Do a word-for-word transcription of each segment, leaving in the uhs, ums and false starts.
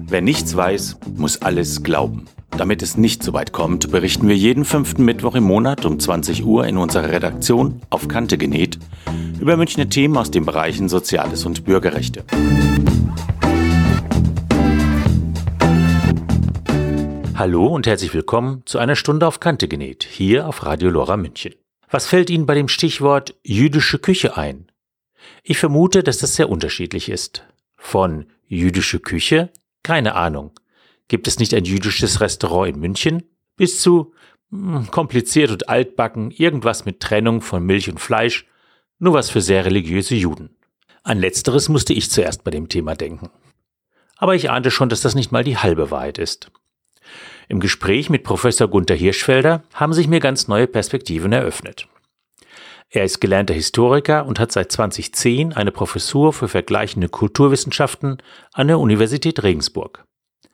Wer nichts weiß, muss alles glauben. Damit es nicht so weit kommt, berichten wir jeden fünften Mittwoch im Monat um zwanzig Uhr in unserer Redaktion auf Kante genäht über Münchner Themen aus den Bereichen Soziales und Bürgerrechte. Hallo und herzlich willkommen zu einer Stunde auf Kante genäht, hier auf Radio Lora München. Was fällt Ihnen bei dem Stichwort jüdische Küche ein? Ich vermute, dass das sehr unterschiedlich ist. Von jüdische Küche? Keine Ahnung. Gibt es nicht ein jüdisches Restaurant in München? Bis zu mh, kompliziert und altbacken, irgendwas mit Trennung von Milch und Fleisch, nur was für sehr religiöse Juden. An Letzteres musste ich zuerst bei dem Thema denken. Aber ich ahnte schon, dass das nicht mal die halbe Wahrheit ist. Im Gespräch mit Professor Gunther Hirschfelder haben sich mir ganz neue Perspektiven eröffnet. Er ist gelernter Historiker und hat seit zweitausendzehn eine Professur für vergleichende Kulturwissenschaften an der Universität Regensburg.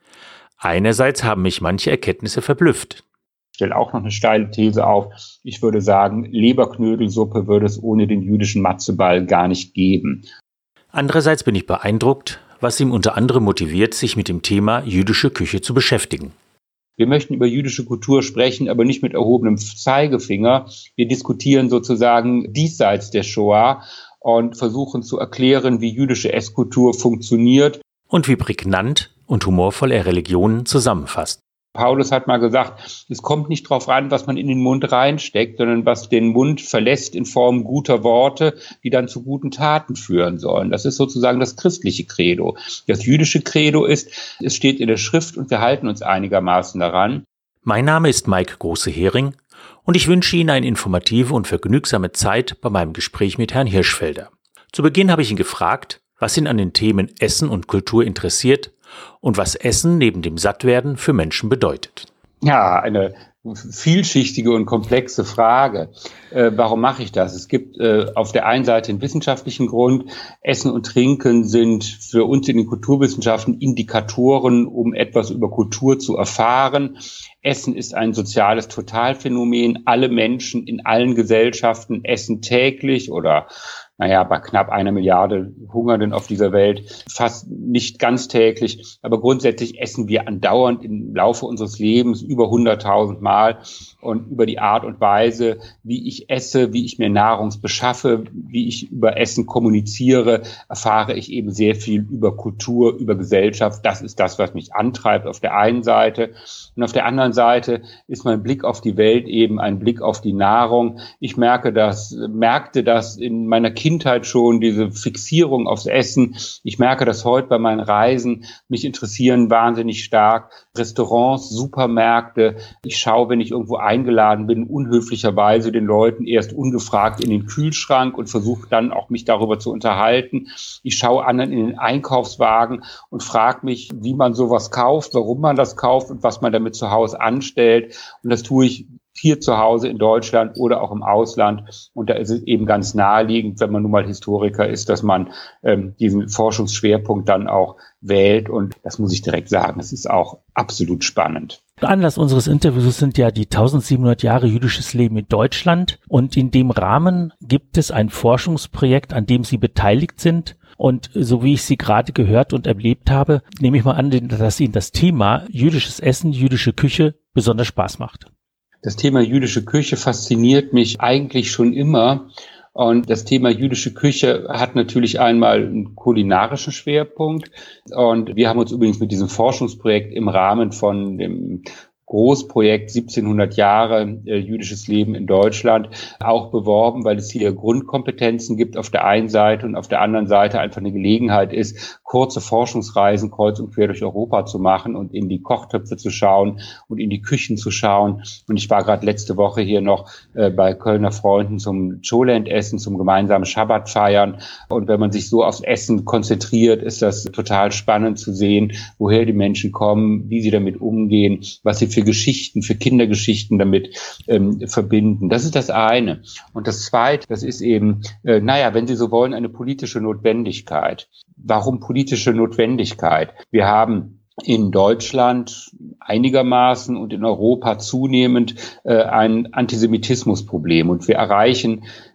Einerseits haben mich manche Erkenntnisse verblüfft. Ich stelle auch noch eine steile These auf. Ich würde sagen, Leberknödelsuppe würde es ohne den jüdischen Matzeball gar nicht geben. Andererseits bin ich beeindruckt, was ihm unter anderem motiviert, sich mit dem Thema jüdische Küche zu beschäftigen. Wir möchten über jüdische Kultur sprechen, aber nicht mit erhobenem Zeigefinger. Wir diskutieren sozusagen diesseits der Shoah und versuchen zu erklären, wie jüdische Esskultur funktioniert. Und wie prägnant und humorvoll er Religionen zusammenfasst. Paulus hat mal gesagt, es kommt nicht darauf an, was man in den Mund reinsteckt, sondern was den Mund verlässt in Form guter Worte, die dann zu guten Taten führen sollen. Das ist sozusagen das christliche Credo. Das jüdische Credo ist, es steht in der Schrift und wir halten uns einigermaßen daran. Mein Name ist Mike Große-Hering und ich wünsche Ihnen eine informative und vergnügsame Zeit bei meinem Gespräch mit Herrn Hirschfelder. Zu Beginn habe ich ihn gefragt, was ihn an den Themen Essen und Kultur interessiert und was Essen neben dem Sattwerden für Menschen bedeutet. Ja, eine vielschichtige und komplexe Frage. Äh, warum mache ich das? Es gibt äh, auf der einen Seite einen wissenschaftlichen Grund. Essen und Trinken sind für uns in den Kulturwissenschaften Indikatoren, um etwas über Kultur zu erfahren. Essen ist ein soziales Totalphänomen. Alle Menschen in allen Gesellschaften essen täglich oder naja, bei knapp einer Milliarde Hungernden auf dieser Welt fast nicht ganz täglich. Aber grundsätzlich essen wir andauernd im Laufe unseres Lebens über hunderttausend Mal. Und über die Art und Weise, wie ich esse, wie ich mir Nahrung beschaffe, wie ich über Essen kommuniziere, erfahre ich eben sehr viel über Kultur, über Gesellschaft. Das ist das, was mich antreibt auf der einen Seite. Und auf der anderen Seite ist mein Blick auf die Welt eben ein Blick auf die Nahrung. Ich merke das, merkte das in meiner Kindheit schon, diese Fixierung aufs Essen. Ich merke das heute bei meinen Reisen. Mich interessieren wahnsinnig stark Restaurants, Supermärkte. Ich schaue, wenn ich irgendwo eingeladen bin, unhöflicherweise den Leuten erst ungefragt in den Kühlschrank und versuche dann auch mich darüber zu unterhalten. Ich schaue anderen in den Einkaufswagen und frage mich, wie man sowas kauft, warum man das kauft und was man damit zu Hause anstellt. Und das tue ich hier zu Hause in Deutschland oder auch im Ausland. Und da ist es eben ganz naheliegend, wenn man nun mal Historiker ist, dass man ähm, diesen Forschungsschwerpunkt dann auch wählt. Und das muss ich direkt sagen, es ist auch absolut spannend. Anlass unseres Interviews sind ja die eintausendsiebenhundert Jahre jüdisches Leben in Deutschland. Und in dem Rahmen gibt es ein Forschungsprojekt, an dem Sie beteiligt sind. Und so wie ich Sie gerade gehört und erlebt habe, nehme ich mal an, dass Ihnen das Thema jüdisches Essen, jüdische Küche besonders Spaß macht. Das Thema jüdische Küche fasziniert mich eigentlich schon immer. Und das Thema jüdische Küche hat natürlich einmal einen kulinarischen Schwerpunkt. Und wir haben uns übrigens mit diesem Forschungsprojekt im Rahmen von dem Großprojekt siebzehnhundert Jahre äh, jüdisches Leben in Deutschland auch beworben, weil es hier Grundkompetenzen gibt auf der einen Seite und auf der anderen Seite einfach eine Gelegenheit ist, kurze Forschungsreisen kreuz und quer durch Europa zu machen und in die Kochtöpfe zu schauen und in die Küchen zu schauen. Und ich war gerade letzte Woche hier noch äh, bei Kölner Freunden zum Cholent-Essen, zum gemeinsamen Schabbat feiern. Und wenn man sich so aufs Essen konzentriert, ist das total spannend zu sehen, woher die Menschen kommen, wie sie damit umgehen, was sie für Geschichten, für Kindergeschichten damit ähm, verbinden. Das ist das eine. Und das zweite, das ist eben, äh, naja, wenn Sie so wollen, eine politische Notwendigkeit. Warum politische Notwendigkeit? Wir haben in Deutschland einigermaßen und in Europa zunehmend äh, ein Antisemitismusproblem. Und wir erreichen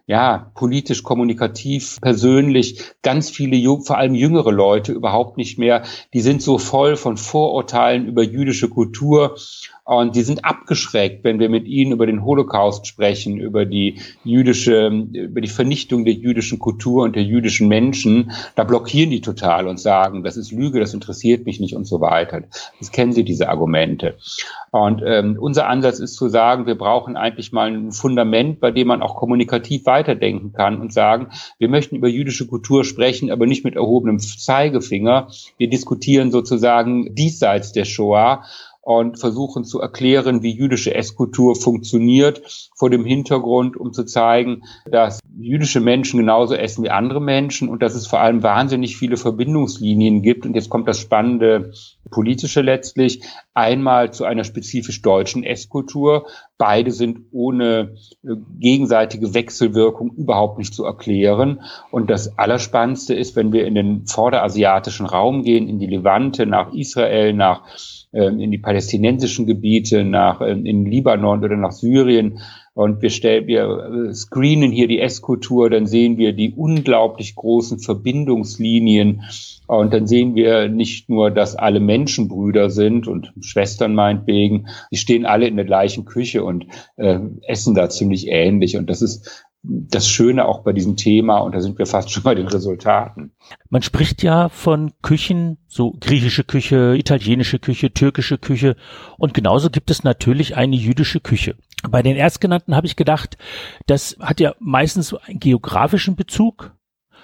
ja, politisch, kommunikativ, persönlich, ganz viele, vor allem jüngere Leute überhaupt nicht mehr. Die sind so voll von Vorurteilen über jüdische Kultur und die sind abgeschreckt, wenn wir mit ihnen über den Holocaust sprechen, über die jüdische, über die Vernichtung der jüdischen Kultur und der jüdischen Menschen. Da blockieren die total und sagen, das ist Lüge, das interessiert mich nicht und so weiter. Das kennen sie, diese Argumente. Und ähm, unser Ansatz ist zu sagen, wir brauchen eigentlich mal ein Fundament, bei dem man auch kommunikativ weiterdenken kann und sagen, wir möchten über jüdische Kultur sprechen, aber nicht mit erhobenem Zeigefinger. Wir diskutieren sozusagen diesseits der Shoah und versuchen zu erklären, wie jüdische Esskultur funktioniert, vor dem Hintergrund, um zu zeigen, dass jüdische Menschen genauso essen wie andere Menschen und dass es vor allem wahnsinnig viele Verbindungslinien gibt. Und jetzt kommt das Spannende Politische letztlich, einmal zu einer spezifisch deutschen Esskultur. Beide sind ohne gegenseitige Wechselwirkung überhaupt nicht zu erklären. Und das Allerspannendste ist, wenn wir in den vorderasiatischen Raum gehen, in die Levante, nach Israel, nach in die palästinensischen Gebiete, nach in Libanon oder nach Syrien. Und wir stellen, wir screenen hier die Esskultur, dann sehen wir die unglaublich großen Verbindungslinien. Und dann sehen wir nicht nur, dass alle Menschen Brüder sind und Schwestern meinetwegen, die stehen alle in der gleichen Küche und äh, essen da ziemlich ähnlich. Und das ist das Schöne auch bei diesem Thema, und da sind wir fast schon bei den Resultaten. Man spricht ja von Küchen, so griechische Küche, italienische Küche, türkische Küche, und genauso gibt es natürlich eine jüdische Küche. Bei den Erstgenannten habe ich gedacht, das hat ja meistens so einen geografischen Bezug,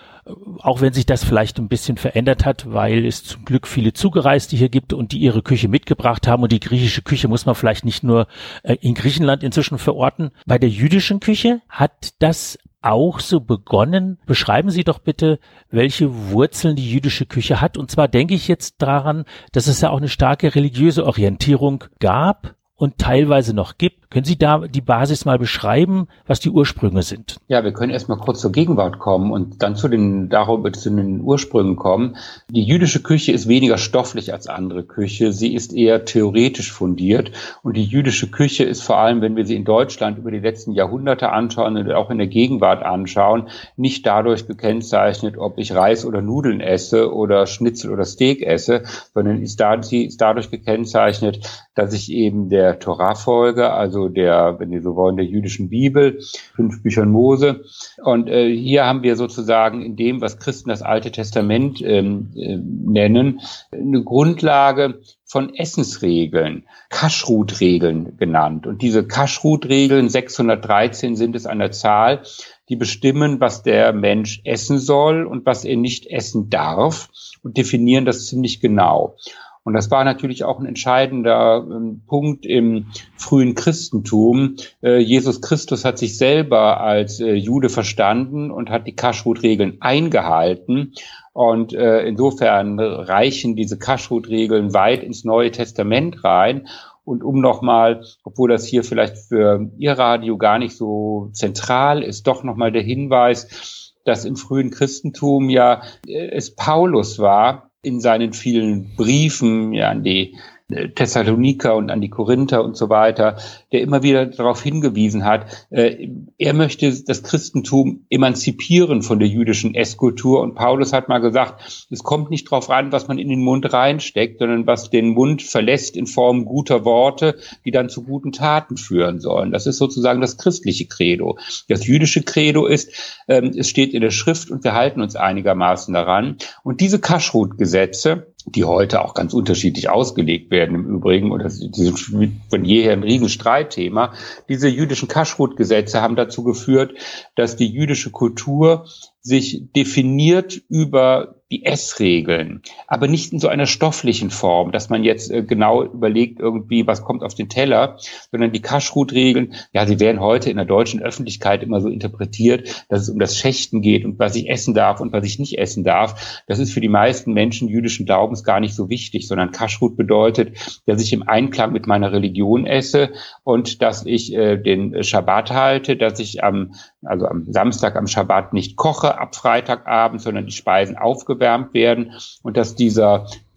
auch wenn sich das vielleicht ein bisschen verändert hat, weil es zum Glück viele Zugereiste hier gibt und die ihre Küche mitgebracht haben, und die griechische Küche muss man vielleicht nicht nur in Griechenland inzwischen verorten. Bei der jüdischen Küche hat das auch so begonnen. Beschreiben Sie doch bitte, welche Wurzeln die jüdische Küche hat. Und zwar denke ich jetzt daran, dass es ja auch eine starke religiöse Orientierung gab und teilweise noch gibt. Können Sie da die Basis mal beschreiben, was die Ursprünge sind? Ja, wir können erstmal kurz zur Gegenwart kommen und dann zu den, darüber zu den Ursprüngen kommen. Die jüdische Küche ist weniger stofflich als andere Küche. Sie ist eher theoretisch fundiert. Und die jüdische Küche ist vor allem, wenn wir sie in Deutschland über die letzten Jahrhunderte anschauen und auch in der Gegenwart anschauen, nicht dadurch gekennzeichnet, ob ich Reis oder Nudeln esse oder Schnitzel oder Steak esse, sondern ist da, sie ist dadurch gekennzeichnet, dass ich eben der Torah folge, also der, wenn Sie so wollen, der jüdischen Bibel, fünf Büchern Mose. Und äh, hier haben wir sozusagen in dem, was Christen das Alte Testament ähm, äh, nennen, eine Grundlage von Essensregeln, Kashrut-Regeln genannt. Und diese Kashrut-Regeln, sechshundertdreizehn sind es an der Zahl, die bestimmen, was der Mensch essen soll und was er nicht essen darf, und definieren das ziemlich genau. Und das war natürlich auch ein entscheidender äh, Punkt im frühen Christentum. Äh, Jesus Christus hat sich selber als äh, Jude verstanden und hat die Kashrut-Regeln eingehalten. Und äh, insofern reichen diese Kashrut-Regeln weit ins Neue Testament rein. Und um nochmal, obwohl das hier vielleicht für Ihr Radio gar nicht so zentral ist, doch nochmal der Hinweis, dass im frühen Christentum ja äh, es Paulus war, in seinen vielen Briefen ja an die Thessaloniker und an die Korinther und so weiter, der immer wieder darauf hingewiesen hat, äh, er möchte das Christentum emanzipieren von der jüdischen Esskultur. Und Paulus hat mal gesagt, es kommt nicht drauf an, was man in den Mund reinsteckt, sondern was den Mund verlässt in Form guter Worte, die dann zu guten Taten führen sollen. Das ist sozusagen das christliche Credo. Das jüdische Credo ist, äh, es steht in der Schrift und wir halten uns einigermaßen daran. Und diese Kashrut-Gesetze, die heute auch ganz unterschiedlich ausgelegt werden im Übrigen, und das ist von jeher ein Riesenstreitthema. Diese jüdischen Kashrut-Gesetze haben dazu geführt, dass die jüdische Kultur sich definiert über die Essregeln, aber nicht in so einer stofflichen Form, dass man jetzt äh, genau überlegt irgendwie, was kommt auf den Teller, sondern die Kashrut-Regeln, ja, sie werden heute in der deutschen Öffentlichkeit immer so interpretiert, dass es um das Schächten geht und was ich essen darf und was ich nicht essen darf. Das ist für die meisten Menschen jüdischen Glaubens gar nicht so wichtig, sondern Kashrut bedeutet, dass ich im Einklang mit meiner Religion esse und dass ich äh, den Schabbat halte, dass ich am, also am Samstag am Schabbat nicht koche ab Freitagabend, sondern die Speisen aufgewärmt werden und dass dieser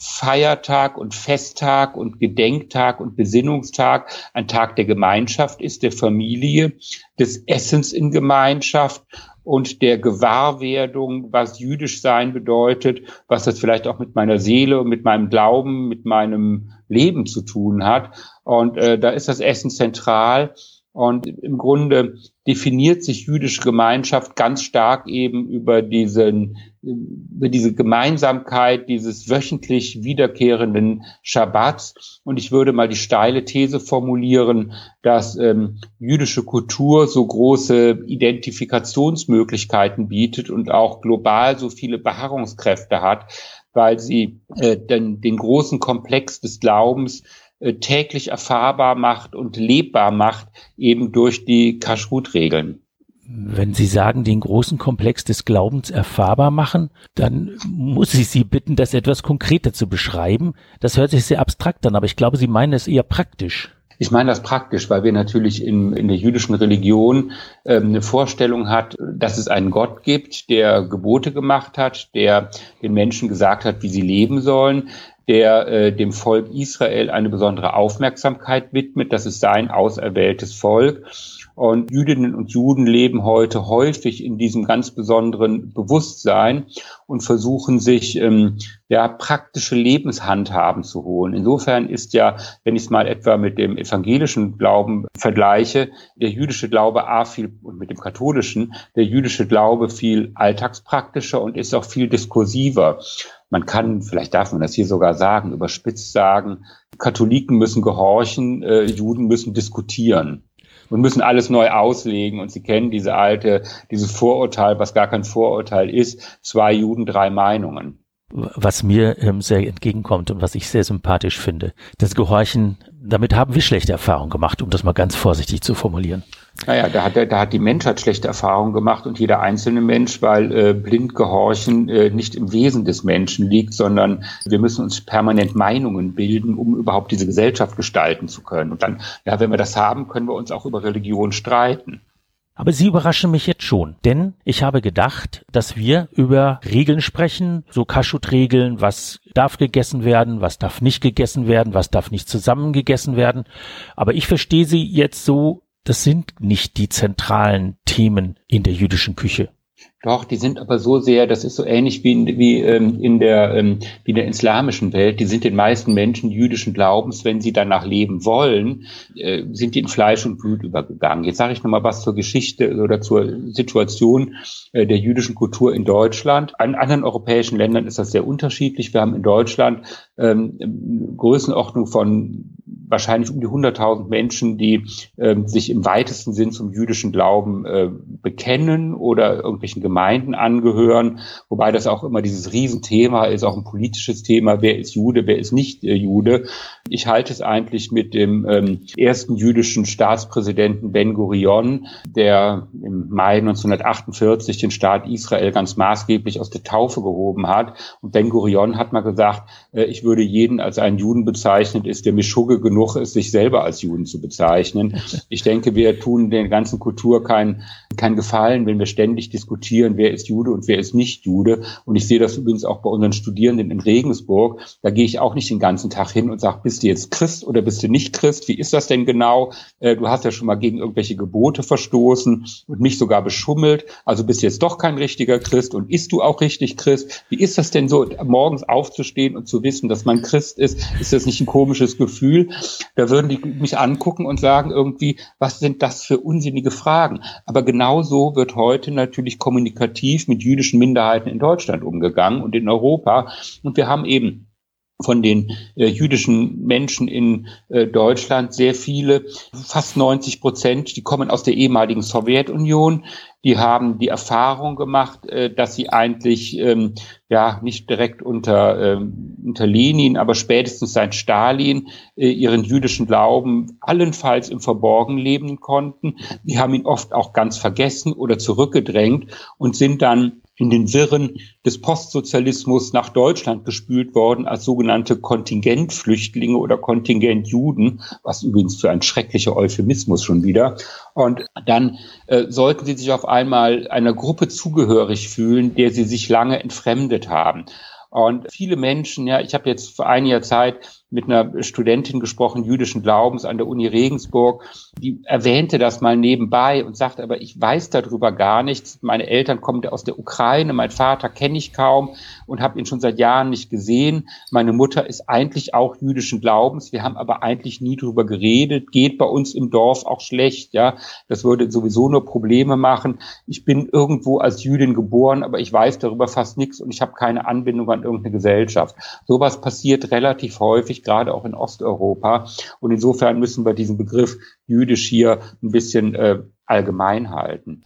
Feiertag und Festtag und Gedenktag und Besinnungstag, ein Tag der Gemeinschaft ist, der Familie, des Essens in Gemeinschaft und der Gewahrwerdung, was jüdisch sein bedeutet, was das vielleicht auch mit meiner Seele und mit meinem Glauben, mit meinem Leben zu tun hat. Und äh, da ist das Essen zentral. Und im Grunde definiert sich jüdische Gemeinschaft ganz stark eben über diesen, über diese Gemeinsamkeit dieses wöchentlich wiederkehrenden Schabbats. Und ich würde mal die steile These formulieren, dass ähm, jüdische Kultur so große Identifikationsmöglichkeiten bietet und auch global so viele Beharrungskräfte hat, weil sie äh, den, den großen Komplex des Glaubens täglich erfahrbar macht und lebbar macht, eben durch die Kashrut-Regeln. Wenn Sie sagen, den großen Komplex des Glaubens erfahrbar machen, dann muss ich Sie bitten, das etwas konkreter zu beschreiben. Das hört sich sehr abstrakt an, aber ich glaube, Sie meinen es eher praktisch. Ich meine das praktisch, weil wir natürlich in, in der jüdischen Religion ähm, eine Vorstellung hat, dass es einen Gott gibt, der Gebote gemacht hat, der den Menschen gesagt hat, wie sie leben sollen, der äh, dem Volk Israel eine besondere Aufmerksamkeit widmet. Das ist sein auserwähltes Volk. Und Jüdinnen und Juden leben heute häufig in diesem ganz besonderen Bewusstsein und versuchen sich ähm, ja praktische Lebenshandhaben zu holen. Insofern ist ja, wenn ich es mal etwa mit dem evangelischen Glauben vergleiche, der jüdische Glaube a viel und mit dem katholischen, der jüdische Glaube viel alltagspraktischer und ist auch viel diskursiver. Man kann, vielleicht darf man das hier sogar sagen, überspitzt sagen, Katholiken müssen gehorchen, äh, Juden müssen diskutieren und müssen alles neu auslegen. Und Sie kennen diese alte, dieses Vorurteil, was gar kein Vorurteil ist, zwei Juden, drei Meinungen. Was mir ähm, sehr entgegenkommt und was ich sehr sympathisch finde, das Gehorchen, damit haben wir schlechte Erfahrungen gemacht, um das mal ganz vorsichtig zu formulieren. Naja, da hat, da hat die Menschheit schlechte Erfahrungen gemacht und jeder einzelne Mensch, weil äh, blind Gehorchen äh, nicht im Wesen des Menschen liegt, sondern wir müssen uns permanent Meinungen bilden, um überhaupt diese Gesellschaft gestalten zu können. Und dann, ja, wenn wir das haben, können wir uns auch über Religion streiten. Aber Sie überraschen mich jetzt schon, denn ich habe gedacht, dass wir über Regeln sprechen, so Kashrut-Regeln, was darf gegessen werden, was darf nicht gegessen werden, was darf nicht zusammen gegessen werden. Aber ich verstehe Sie jetzt so, das sind nicht die zentralen Themen in der jüdischen Küche. Doch, die sind aber so sehr, das ist so ähnlich wie in, wie, ähm, in der ähm, wie in der islamischen Welt. Die sind den meisten Menschen jüdischen Glaubens, wenn sie danach leben wollen, äh, sind die in Fleisch und Blut übergegangen. Jetzt sage ich noch mal was zur Geschichte oder zur Situation äh, der jüdischen Kultur in Deutschland. In anderen europäischen Ländern ist das sehr unterschiedlich. Wir haben in Deutschland ähm, eine Größenordnung von wahrscheinlich um die hunderttausend Menschen, die äh, sich im weitesten Sinn zum jüdischen Glauben äh, bekennen oder irgendwelchen Gemeinden angehören, wobei das auch immer dieses Riesenthema ist, auch ein politisches Thema, wer ist Jude, wer ist nicht äh, Jude. Ich halte es eigentlich mit dem ähm, ersten jüdischen Staatspräsidenten Ben Gurion, der im Mai neunzehnhundertachtundvierzig den Staat Israel ganz maßgeblich aus der Taufe gehoben hat. Und Ben Gurion hat mal gesagt, äh, ich würde jeden als einen Juden bezeichnen, ist der Mischugge genug ist, sich selber als Juden zu bezeichnen. Ich denke, wir tun der ganzen Kultur keinen kein Gefallen, wenn wir ständig diskutieren, wer ist Jude und wer ist nicht Jude. Und ich sehe das übrigens auch bei unseren Studierenden in Regensburg. Da gehe ich auch nicht den ganzen Tag hin und sage, bist du jetzt Christ oder bist du nicht Christ? Wie ist das denn genau? Äh, du hast ja schon mal gegen irgendwelche Gebote verstoßen und mich sogar beschummelt. Also bist du jetzt doch kein richtiger Christ und isst du auch richtig Christ? Wie ist das denn so, morgens aufzustehen und zu wissen, dass man Christ ist? Ist das nicht ein komisches Gefühl? Da würden die mich angucken und sagen irgendwie, was sind das für unsinnige Fragen? Aber genauso wird heute natürlich kommunikativ mit jüdischen Minderheiten in Deutschland umgegangen und in Europa. Und wir haben eben von den äh, jüdischen Menschen in äh, Deutschland sehr viele, fast neunzig Prozent, die kommen aus der ehemaligen Sowjetunion. Die haben die Erfahrung gemacht, äh, dass sie eigentlich ähm, ja nicht direkt unter ähm, unter Lenin, aber spätestens seit Stalin äh, ihren jüdischen Glauben allenfalls im Verborgen leben konnten. Die haben ihn oft auch ganz vergessen oder zurückgedrängt und sind dann in den Wirren des Postsozialismus nach Deutschland gespült worden als sogenannte Kontingentflüchtlinge oder Kontingentjuden, was übrigens für ein schrecklicher Euphemismus schon wieder. Und dann äh, sollten sie sich auf einmal einer Gruppe zugehörig fühlen, der sie sich lange entfremdet haben. Und viele Menschen, ja, ich habe jetzt vor einiger Zeit mit einer Studentin gesprochen, jüdischen Glaubens an der Uni Regensburg, die erwähnte das mal nebenbei und sagte, aber ich weiß darüber gar nichts. Meine Eltern kommen aus der Ukraine, mein Vater kenne ich kaum und habe ihn schon seit Jahren nicht gesehen. Meine Mutter ist eigentlich auch jüdischen Glaubens. Wir haben aber eigentlich nie drüber geredet. Geht bei uns im Dorf auch schlecht, ja. Das würde sowieso nur Probleme machen. Ich bin irgendwo als Jüdin geboren, aber ich weiß darüber fast nichts und ich habe keine Anbindung an irgendeine Gesellschaft. Sowas passiert relativ häufig, gerade auch in Osteuropa. Und insofern müssen wir diesen Begriff jüdisch hier ein bisschen äh, allgemein halten.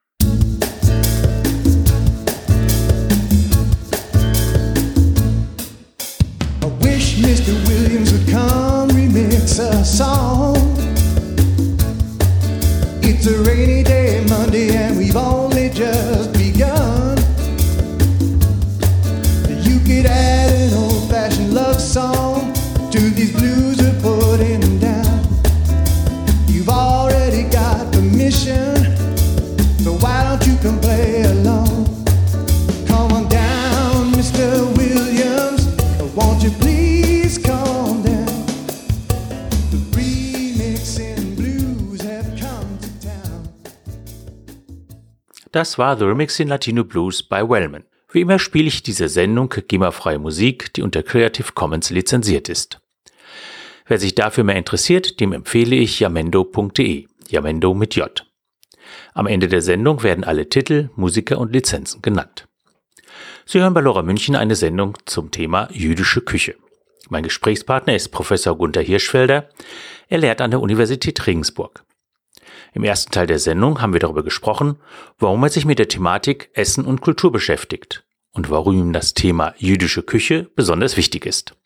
I wish Mister Williams would come remix a song. It's a rainy day Monday and we've only just begun. You could add an old-fashioned love song to these blues we're putting down. You've already got permission, so why don't you come play along? Come on down, Mister Williams, won't you please calm down? The remixing blues have come to town. Das war The Remixing Latino Blues bei Wellman. Wie immer spiele ich diese Sendung GEMA-freie Musik, die unter Creative Commons lizenziert ist. Wer sich dafür mehr interessiert, dem empfehle ich jamendo punkt de, Jamendo mit J. Am Ende der Sendung werden alle Titel, Musiker und Lizenzen genannt. Sie hören bei Lora München eine Sendung zum Thema jüdische Küche. Mein Gesprächspartner ist Professor Gunther Hirschfelder. Er lehrt an der Universität Regensburg. Im ersten Teil der Sendung haben wir darüber gesprochen, warum er sich mit der Thematik Essen und Kultur beschäftigt und warum ihm das Thema jüdische Küche besonders wichtig ist.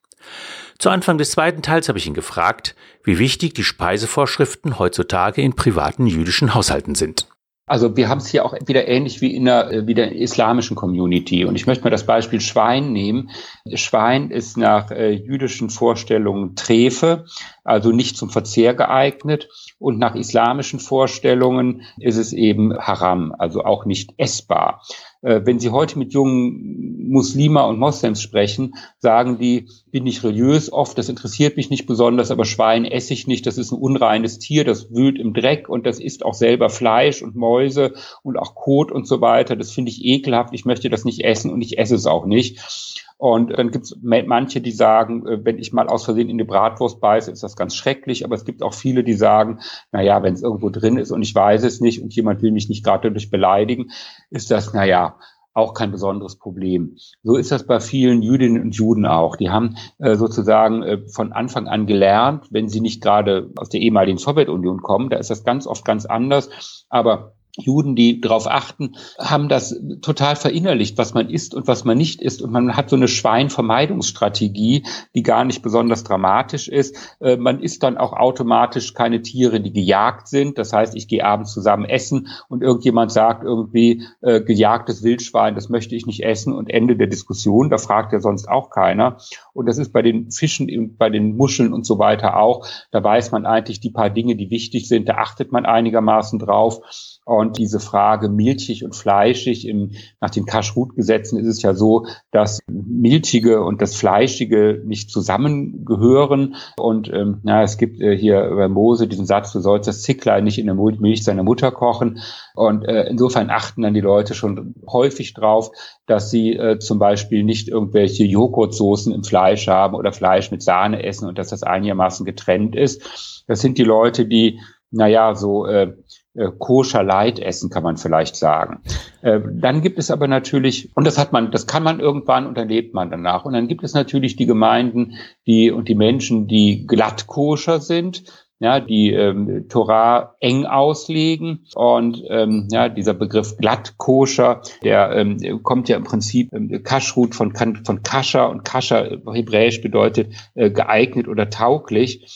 Zu Anfang des zweiten Teils habe ich ihn gefragt, wie wichtig die Speisevorschriften heutzutage in privaten jüdischen Haushalten sind. Also wir haben es hier auch wieder ähnlich wie in der, wie der islamischen Community. Und ich möchte mal das Beispiel Schwein nehmen. Schwein ist nach äh, jüdischen Vorstellungen Trefe, also nicht zum Verzehr geeignet. Und nach islamischen Vorstellungen ist es eben Haram, also auch nicht essbar. Äh, wenn Sie heute mit jungen Muslima und Moslems sprechen, sagen die, bin ich religiös oft, das interessiert mich nicht besonders, aber Schwein esse ich nicht, das ist ein unreines Tier, das wühlt im Dreck und das isst auch selber Fleisch und Mäuse und auch Kot und so weiter. Das finde ich ekelhaft, ich möchte das nicht essen und ich esse es auch nicht. Und dann gibt es manche, die sagen, wenn ich mal aus Versehen in die Bratwurst beiße, ist das ganz schrecklich. Aber es gibt auch viele, die sagen, na ja, wenn es irgendwo drin ist und ich weiß es nicht und jemand will mich nicht gerade dadurch beleidigen, ist das, na ja, auch kein besonderes Problem. So ist das bei vielen Jüdinnen und Juden auch. Die haben äh, sozusagen äh, von Anfang an gelernt, wenn sie nicht gerade aus der ehemaligen Sowjetunion kommen, da ist das ganz oft ganz anders. Aber Juden, die darauf achten, haben das total verinnerlicht, was man isst und was man nicht isst. Und man hat so eine Schweinvermeidungsstrategie, die gar nicht besonders dramatisch ist. Äh, man isst dann auch automatisch keine Tiere, die gejagt sind. Das heißt, ich gehe abends zusammen essen und irgendjemand sagt irgendwie, äh, gejagtes Wildschwein, das möchte ich nicht essen. Und Ende der Diskussion, da fragt ja sonst auch keiner. Und das ist bei den Fischen, bei den Muscheln und so weiter auch. Da weiß man eigentlich die paar Dinge, die wichtig sind. Da achtet man einigermaßen drauf. Und diese Frage milchig und fleischig, im, nach den Kashrut-Gesetzen ist es ja so, dass Milchige und das Fleischige nicht zusammengehören. Und ähm, na, es gibt äh, hier bei Mose diesen Satz, du sollst das Zicklein nicht in der Milch seiner Mutter kochen. Und äh, insofern achten dann die Leute schon häufig drauf, dass sie äh, zum Beispiel nicht irgendwelche Joghurtsoßen im Fleisch haben oder Fleisch mit Sahne essen und dass das einigermaßen getrennt ist. Das sind die Leute, die, naja, so äh, koscher Light essen, kann man vielleicht sagen. Äh, dann gibt es aber natürlich, und das hat man, das kann man irgendwann und dann lebt man danach. Und dann gibt es natürlich die Gemeinden, die und die Menschen, die glatt koscher sind, ja, die ähm, Torah eng auslegen. Und ähm, ja, dieser Begriff glatt koscher, der ähm, kommt ja im Prinzip ähm, Kashrut von von Kascher, und Kascher hebräisch bedeutet äh, geeignet oder tauglich.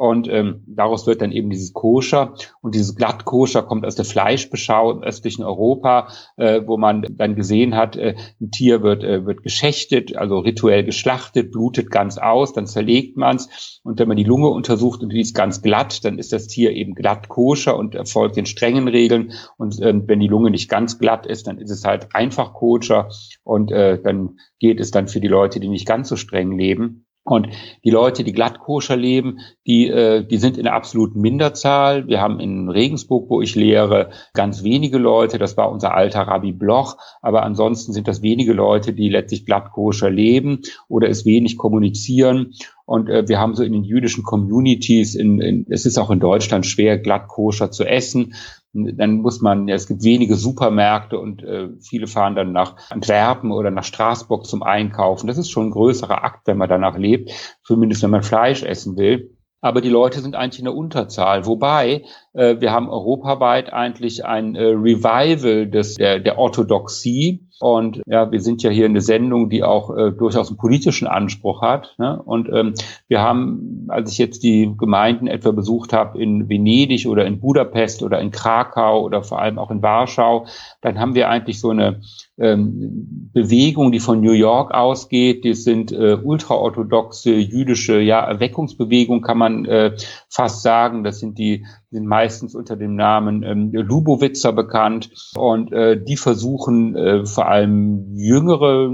Und ähm, daraus wird dann eben dieses Koscher. Und dieses Glattkoscher kommt aus der Fleischbeschau im östlichen Europa, äh, wo man dann gesehen hat, äh, ein Tier wird äh, wird geschächtet, also rituell geschlachtet, blutet ganz aus, dann zerlegt man es. Und wenn man die Lunge untersucht und die ist ganz glatt, dann ist das Tier eben glatt koscher und erfolgt den strengen Regeln. Und ähm, wenn die Lunge nicht ganz glatt ist, dann ist es halt einfach koscher. Und äh, dann geht es dann für die Leute, die nicht ganz so streng leben. Und die Leute, die glatt koscher leben, die äh, die sind in der absoluten Minderzahl. Wir haben in Regensburg, wo ich lehre, ganz wenige Leute. Das war unser alter Rabbi Bloch. Aber ansonsten sind das wenige Leute, die letztlich glatt koscher leben oder es wenig kommunizieren. Und äh, wir haben so in den jüdischen Communities, in, in, es ist auch in Deutschland schwer, glatt koscher zu essen. Dann muss man, ja, es gibt wenige Supermärkte und äh, viele fahren dann nach Antwerpen oder nach Straßburg zum Einkaufen. Das ist schon ein größerer Akt, wenn man danach lebt, zumindest wenn man Fleisch essen will. Aber die Leute sind eigentlich in der Unterzahl. Wobei, äh, wir haben europaweit eigentlich ein äh, Revival des, der, der Orthodoxie. Und ja, wir sind ja hier eine Sendung, die auch äh, durchaus einen politischen Anspruch hat. Ne? Und ähm, wir haben, als ich jetzt die Gemeinden etwa besucht habe in Venedig oder in Budapest oder in Krakau oder vor allem auch in Warschau, dann haben wir eigentlich so eine ähm, Bewegung, die von New York ausgeht. Das sind äh, ultraorthodoxe jüdische, ja, Erweckungsbewegung, kann man äh, fast sagen. Das sind die sind meistens unter dem Namen ähm, Lubowitzer bekannt und äh, die versuchen äh, vor allem jüngere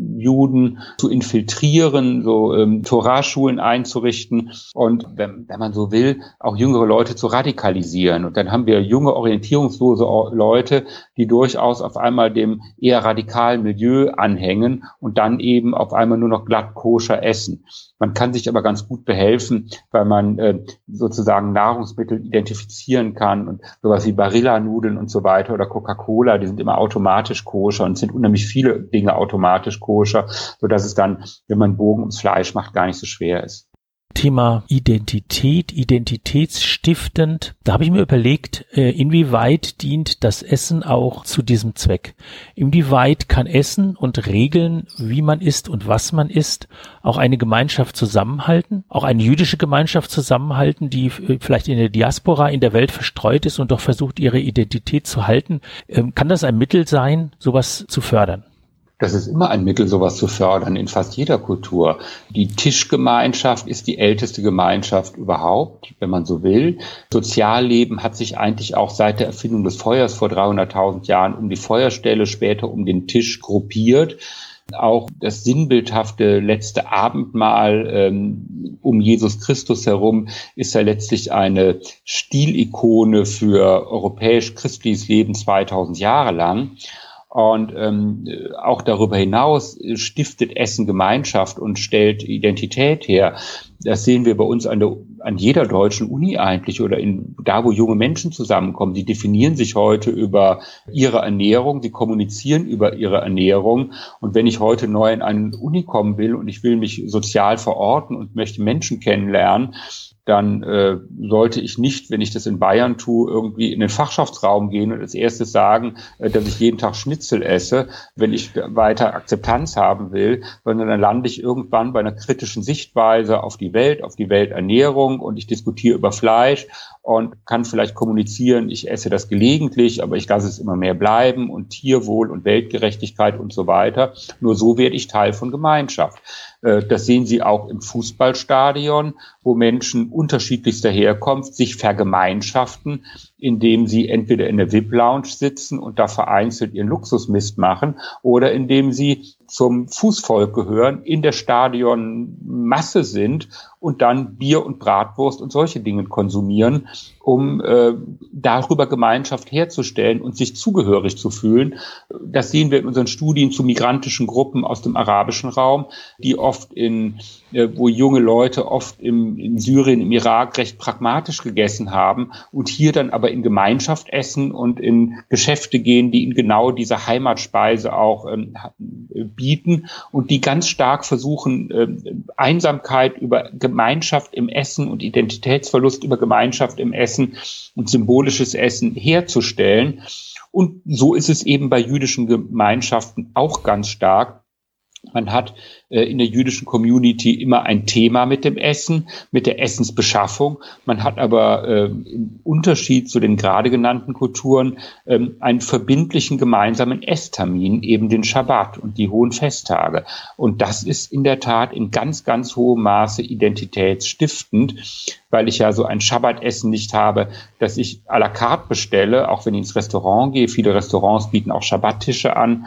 Juden zu infiltrieren, so ähm, Torah-Schulen einzurichten und wenn, wenn man so will, auch jüngere Leute zu radikalisieren. Und dann haben wir junge, orientierungslose Leute, die durchaus auf einmal dem eher radikalen Milieu anhängen und dann eben auf einmal nur noch glatt koscher essen. Man kann sich aber ganz gut behelfen, weil man äh, sozusagen Nahrungsmittel identifizieren kann und sowas wie Barilla-Nudeln und so weiter oder Coca-Cola, die sind immer automatisch koscher und es sind unheimlich viele Dinge automatisch koscher, sodass es dann, wenn man einen Bogen ums Fleisch macht, gar nicht so schwer ist. Thema Identität, identitätsstiftend. Da habe ich mir überlegt, inwieweit dient das Essen auch zu diesem Zweck? Inwieweit kann Essen und Regeln, wie man isst und was man isst, auch eine Gemeinschaft zusammenhalten? Auch eine jüdische Gemeinschaft zusammenhalten, die vielleicht in der Diaspora in der Welt verstreut ist und doch versucht, ihre Identität zu halten. Kann das ein Mittel sein, sowas zu fördern? Das ist immer ein Mittel, sowas zu fördern in fast jeder Kultur. Die Tischgemeinschaft ist die älteste Gemeinschaft überhaupt, wenn man so will. Sozialleben hat sich eigentlich auch seit der Erfindung des Feuers vor dreihunderttausend Jahren um die Feuerstelle, später um den Tisch gruppiert. Auch das sinnbildhafte letzte Abendmahl ähm, um Jesus Christus herum ist ja letztlich eine Stilikone für europäisch-christliches Leben zweitausend Jahre lang. Und ähm, auch darüber hinaus stiftet Essen Gemeinschaft und stellt Identität her. Das sehen wir bei uns an, der, an jeder deutschen Uni eigentlich oder in, da, wo junge Menschen zusammenkommen. Sie definieren sich heute über ihre Ernährung, sie kommunizieren über ihre Ernährung. Und wenn ich heute neu in eine Uni kommen will und ich will mich sozial verorten und möchte Menschen kennenlernen, dann äh, sollte ich nicht, wenn ich das in Bayern tue, irgendwie in den Fachschaftsraum gehen und als erstes sagen, äh, dass ich jeden Tag Schnitzel esse, wenn ich weiter Akzeptanz haben will, sondern dann lande ich irgendwann bei einer kritischen Sichtweise auf die Welt, auf die Welternährung und ich diskutiere über Fleisch und kann vielleicht kommunizieren, ich esse das gelegentlich, aber ich lasse es immer mehr bleiben und Tierwohl und Weltgerechtigkeit und so weiter. Nur so werde ich Teil von Gemeinschaft. Das sehen Sie auch im Fußballstadion, wo Menschen unterschiedlichster Herkunft sich vergemeinschaften, indem sie entweder in der V I P-Lounge sitzen und da vereinzelt ihren Luxusmist machen oder indem sie zum Fußvolk gehören, in der Stadionmasse sind und dann Bier und Bratwurst und solche Dinge konsumieren, um äh, darüber Gemeinschaft herzustellen und sich zugehörig zu fühlen. Das sehen wir in unseren Studien zu migrantischen Gruppen aus dem arabischen Raum, die oft in, äh, wo junge Leute oft im, in Syrien, im Irak recht pragmatisch gegessen haben und hier dann aber in Gemeinschaft essen und in Geschäfte gehen, die ihnen genau diese Heimatspeise auch ähm, bieten und die ganz stark versuchen, äh, Einsamkeit über Gemeinschaft im Essen und Identitätsverlust über Gemeinschaft im Essen und symbolisches Essen herzustellen. Und so ist es eben bei jüdischen Gemeinschaften auch ganz stark. Man hat äh, in der jüdischen Community immer ein Thema mit dem Essen, mit der Essensbeschaffung. Man hat aber äh, im Unterschied zu den gerade genannten Kulturen äh, einen verbindlichen gemeinsamen Esstermin, eben den Schabbat und die hohen Festtage. Und das ist in der Tat in ganz, ganz hohem Maße identitätsstiftend, weil ich ja so ein Schabbatessen nicht habe, dass ich à la carte bestelle, auch wenn ich ins Restaurant gehe. Viele Restaurants bieten auch Schabbattische an,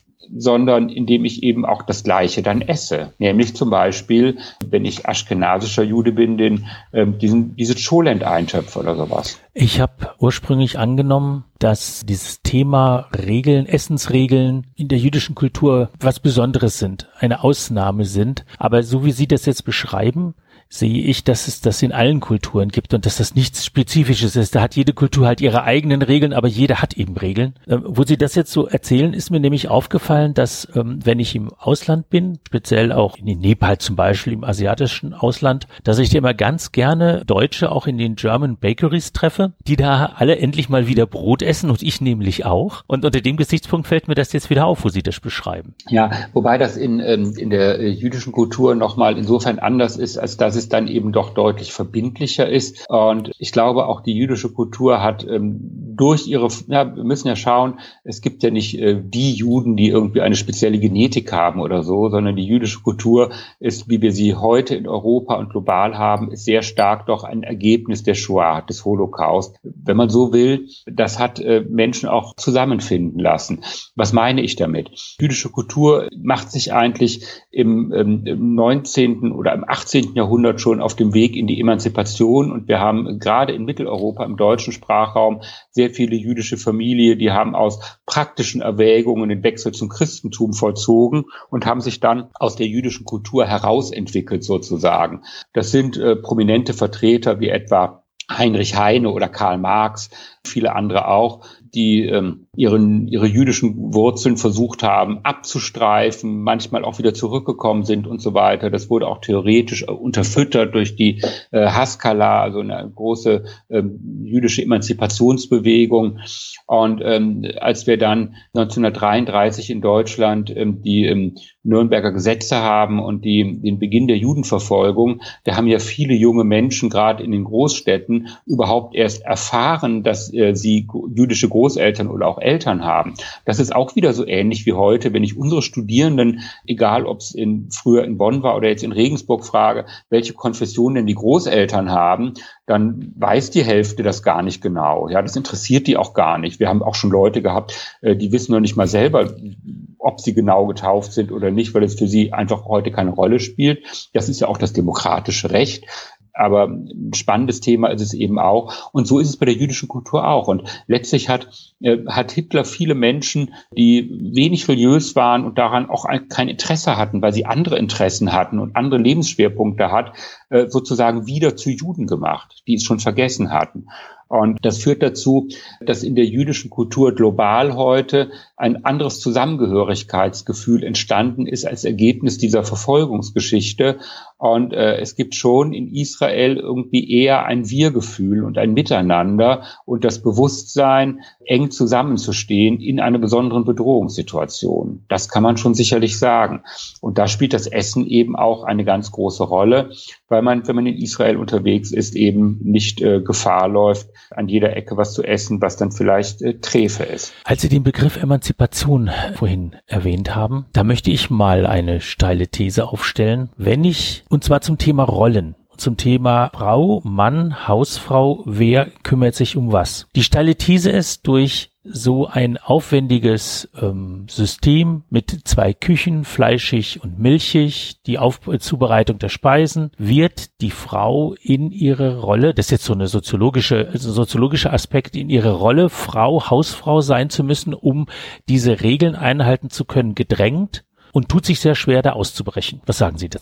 sondern indem ich eben auch das Gleiche dann esse. Nämlich zum Beispiel, wenn ich aschkenasischer Jude bin, den, ähm, diesen, diese Cholent eintöpfe oder sowas. Ich habe ursprünglich angenommen, dass dieses Thema Regeln, Essensregeln in der jüdischen Kultur was Besonderes sind, eine Ausnahme sind. Aber so wie Sie das jetzt beschreiben, sehe ich, dass es das in allen Kulturen gibt und dass das nichts Spezifisches ist. Da hat jede Kultur halt ihre eigenen Regeln, aber jeder hat eben Regeln. Ähm, wo Sie das jetzt so erzählen, ist mir nämlich aufgefallen, dass ähm, wenn ich im Ausland bin, speziell auch in Nepal zum Beispiel, im asiatischen Ausland, dass ich immer ganz gerne Deutsche auch in den German Bakeries treffe, die da alle endlich mal wieder Brot essen und ich nämlich auch. Und unter dem Gesichtspunkt fällt mir das jetzt wieder auf, wo Sie das beschreiben. Ja, wobei das in, ähm, in der äh, jüdischen Kultur nochmal insofern anders ist, als dass es dann eben doch deutlich verbindlicher ist. Und ich glaube, auch die jüdische Kultur hat ähm, durch ihre, ja, wir müssen ja schauen, es gibt ja nicht äh, die Juden, die irgendwie eine spezielle Genetik haben oder so, sondern die jüdische Kultur ist, wie wir sie heute in Europa und global haben, ist sehr stark doch ein Ergebnis der Shoah, des Holocaust. Wenn man so will, das hat äh, Menschen auch zusammenfinden lassen. Was meine ich damit? Jüdische Kultur macht sich eigentlich im, ähm, im neunzehnten oder im achtzehnten Jahrhundert schon auf dem Weg in die Emanzipation. Und wir haben gerade in Mitteleuropa, im deutschen Sprachraum, sehr viele jüdische Familien, die haben aus praktischen Erwägungen den Wechsel zum Christentum vollzogen und haben sich dann aus der jüdischen Kultur herausentwickelt sozusagen. Das sind äh, prominente Vertreter wie etwa Heinrich Heine oder Karl Marx, viele andere auch, die ähm, ihren, ihre jüdischen Wurzeln versucht haben abzustreifen, manchmal auch wieder zurückgekommen sind und so weiter. Das wurde auch theoretisch unterfüttert durch die äh, Haskalah, also eine große ähm, jüdische Emanzipationsbewegung. Und ähm, als wir dann neunzehnhundertdreiunddreißig in Deutschland ähm, die ähm, Nürnberger Gesetze haben und die, den Beginn der Judenverfolgung, da haben ja viele junge Menschen, gerade in den Großstädten, überhaupt erst erfahren, dass äh, sie jüdische Großeltern oder auch Eltern haben. Das ist auch wieder so ähnlich wie heute, wenn ich unsere Studierenden, egal ob es in, früher in Bonn war oder jetzt in Regensburg, frage, welche Konfession denn die Großeltern haben, dann weiß die Hälfte das gar nicht genau. Ja, das interessiert die auch gar nicht. Wir haben auch schon Leute gehabt, die wissen noch nicht mal selber, ob sie genau getauft sind oder nicht, weil es für sie einfach heute keine Rolle spielt. Das ist ja auch das demokratische Recht. Aber ein spannendes Thema ist es eben auch. Und so ist es bei der jüdischen Kultur auch. Und letztlich hat, äh, hat Hitler viele Menschen, die wenig religiös waren und daran auch ein, kein Interesse hatten, weil sie andere Interessen hatten und andere Lebensschwerpunkte hat, äh, sozusagen wieder zu Juden gemacht, die es schon vergessen hatten. Und das führt dazu, dass in der jüdischen Kultur global heute ein anderes Zusammengehörigkeitsgefühl entstanden ist als Ergebnis dieser Verfolgungsgeschichte. Und äh, es gibt schon in Israel irgendwie eher ein Wir-Gefühl und ein Miteinander und das Bewusstsein, eng zusammenzustehen in einer besonderen Bedrohungssituation. Das kann man schon sicherlich sagen. Und da spielt das Essen eben auch eine ganz große Rolle, weil man, wenn man in Israel unterwegs ist, eben nicht äh, Gefahr läuft, an jeder Ecke was zu essen, was dann vielleicht äh, Träfe ist. Als Sie den Begriff Emanzipation vorhin erwähnt haben, da möchte ich mal eine steile These aufstellen. Wenn ich, und zwar zum Thema Rollen, zum Thema Frau, Mann, Hausfrau, wer kümmert sich um was? Die steile These ist, durch so ein aufwendiges ähm, System mit zwei Küchen, fleischig und milchig, die Auf- Zubereitung der Speisen, wird die Frau in ihre Rolle, das ist jetzt so eine soziologische, also soziologischer Aspekt, in ihre Rolle, Frau, Hausfrau sein zu müssen, um diese Regeln einhalten zu können, gedrängt und tut sich sehr schwer, da auszubrechen. Was sagen Sie dazu?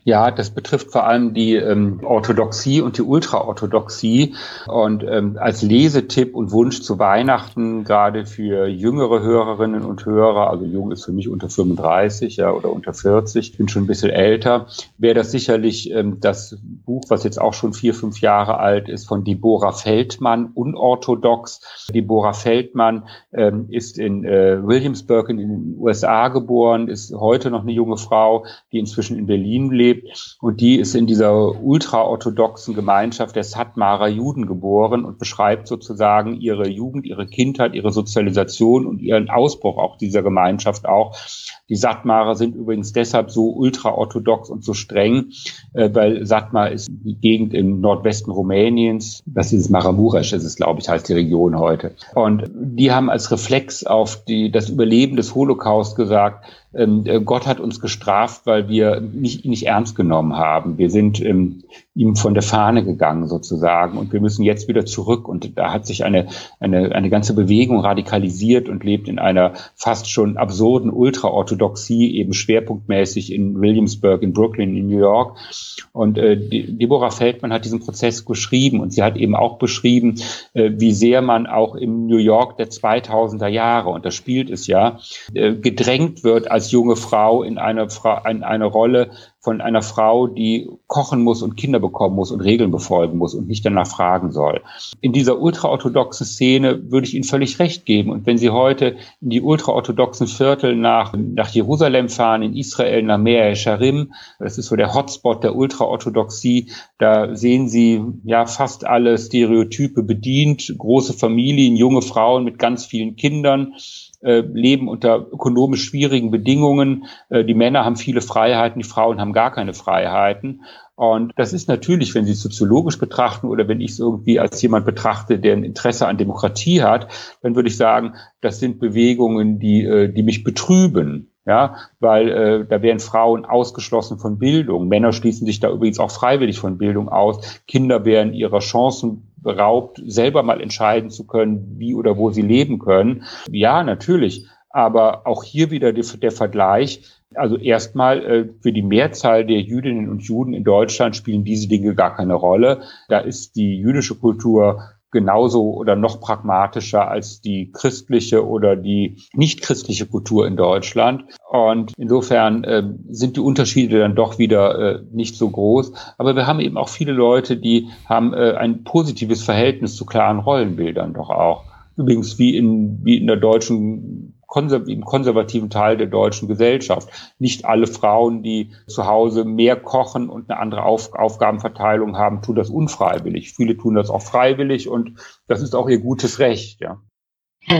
Ja, das betrifft vor allem die ähm, Orthodoxie und die Ultraorthodoxie. Und ähm, als Lesetipp und Wunsch zu Weihnachten, gerade für jüngere Hörerinnen und Hörer, also jung ist für mich unter fünfunddreißig, ja, oder unter vierzig, ich bin schon ein bisschen älter, wäre das sicherlich ähm, das Buch, was jetzt auch schon vier, fünf Jahre alt ist, von Deborah Feldman, Unorthodox. Deborah Feldman ähm, ist in äh, Williamsburg in den U S A geboren, ist heute noch eine junge Frau, die inzwischen in Berlin lebt. Und die ist in dieser ultraorthodoxen Gemeinschaft der Satmarer Juden geboren und beschreibt sozusagen ihre Jugend, ihre Kindheit, ihre Sozialisation und ihren Ausbruch auch dieser Gemeinschaft auch. Die Satmarer sind übrigens deshalb so ultraorthodox und so streng, äh, weil Satmar ist die Gegend im Nordwesten Rumäniens. Das ist Maramuresch, ist es, glaube ich, heißt die Region heute. Und die haben als Reflex auf die, das Überleben des Holocaust gesagt, ähm, Gott hat uns gestraft, weil wir nicht, ihn nicht ernst genommen haben. Wir sind ähm, ihm von der Fahne gegangen sozusagen und wir müssen jetzt wieder zurück. Und da hat sich eine, eine, eine ganze Bewegung radikalisiert und lebt in einer fast schon absurden Ultraorthodoxie, eben schwerpunktmäßig in Williamsburg, in Brooklyn, in New York. Und äh, Deborah Feldman hat diesen Prozess geschrieben und sie hat eben auch beschrieben, äh, wie sehr man auch im New York der zweitausender Jahre, und das spielt es ja, äh, gedrängt wird als junge Frau in eine, Fra- in eine Rolle von einer Frau, die kochen muss und Kinder bekommen muss und Regeln befolgen muss und nicht danach fragen soll. In dieser ultraorthodoxen Szene würde ich Ihnen völlig recht geben. Und wenn Sie heute in die ultraorthodoxen Viertel nach, nach Jerusalem fahren, in Israel, nach Mea Yesharim, das ist so der Hotspot der Ultraorthodoxie, da sehen Sie ja fast alle Stereotype bedient, große Familien, junge Frauen mit ganz vielen Kindern, äh, leben unter ökonomisch schwierigen Bedingungen. Äh, die Männer haben viele Freiheiten, die Frauen haben gar keine Freiheiten. Und das ist natürlich, wenn Sie es soziologisch betrachten oder wenn ich es irgendwie als jemand betrachte, der ein Interesse an Demokratie hat, dann würde ich sagen, das sind Bewegungen, die, äh, die mich betrüben. Ja, weil äh, da werden Frauen ausgeschlossen von Bildung. Männer schließen sich da übrigens auch freiwillig von Bildung aus. Kinder werden ihrer Chancen beraubt, selber mal entscheiden zu können, wie oder wo sie leben können. Ja, natürlich. Aber auch hier wieder der, der Vergleich. Also erstmal äh, für die Mehrzahl der Jüdinnen und Juden in Deutschland spielen diese Dinge gar keine Rolle. Da ist die jüdische Kultur genauso oder noch pragmatischer als die christliche oder die nicht-christliche Kultur in Deutschland. Und insofern äh, sind die Unterschiede dann doch wieder äh, nicht so groß. Aber wir haben eben auch viele Leute, die haben äh, ein positives Verhältnis zu klaren Rollenbildern doch auch. Übrigens wie in, wie in der deutschen im konservativen Teil der deutschen Gesellschaft. Nicht alle Frauen, die zu Hause mehr kochen und eine andere Auf- Aufgabenverteilung haben, tun das unfreiwillig. Viele tun das auch freiwillig und das ist auch ihr gutes Recht, ja. We're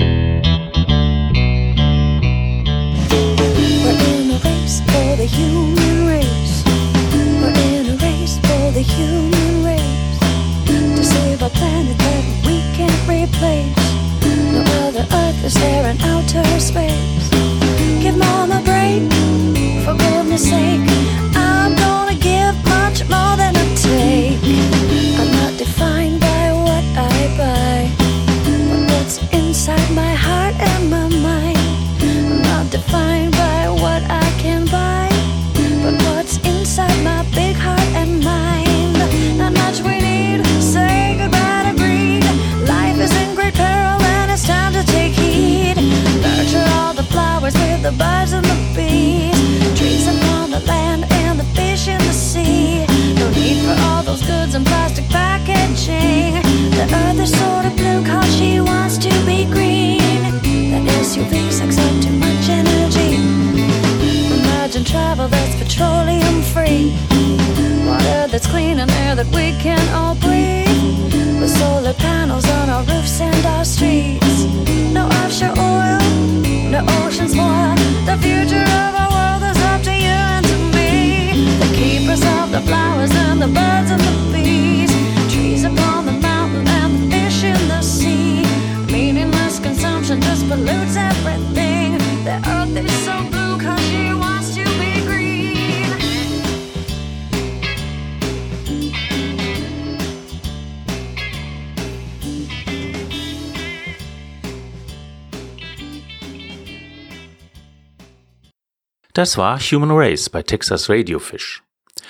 in a race for the human race. We're in a race for the human race. To save a planet that we can't replace. No other earth is there in outer space. Give mom a break, for goodness sake. I'm gonna give much more than I take. I'm not defined by what I buy, but what's inside my heart and my mind. I'm not defined by what I can buy, but what's inside my big heart and mind. Not much we need, say goodbye to greed. Life is in great peril and it's time to take heed. Nurture all the flowers with the birds and the bees. Trees upon the land and the fish in the sea. No need for all those goods and plastic packaging. The earth is sort of blue cause she wants to be green. That S U V sucks up too much energy. Imagine travel that's petroleum free. Water that's clean and air that we can all breathe. With solar panels on our roofs and our streets. No offshore oil, no ocean spoil. The future of our world is up to you and to me. The keepers of the flowers and the birds and the bees. Trees upon the mountain and the fish in the sea. Meaningless consumption just pollutes everything. The earth is so blue cause she wants to be green. Das war Human Race bei Texas Radiofish.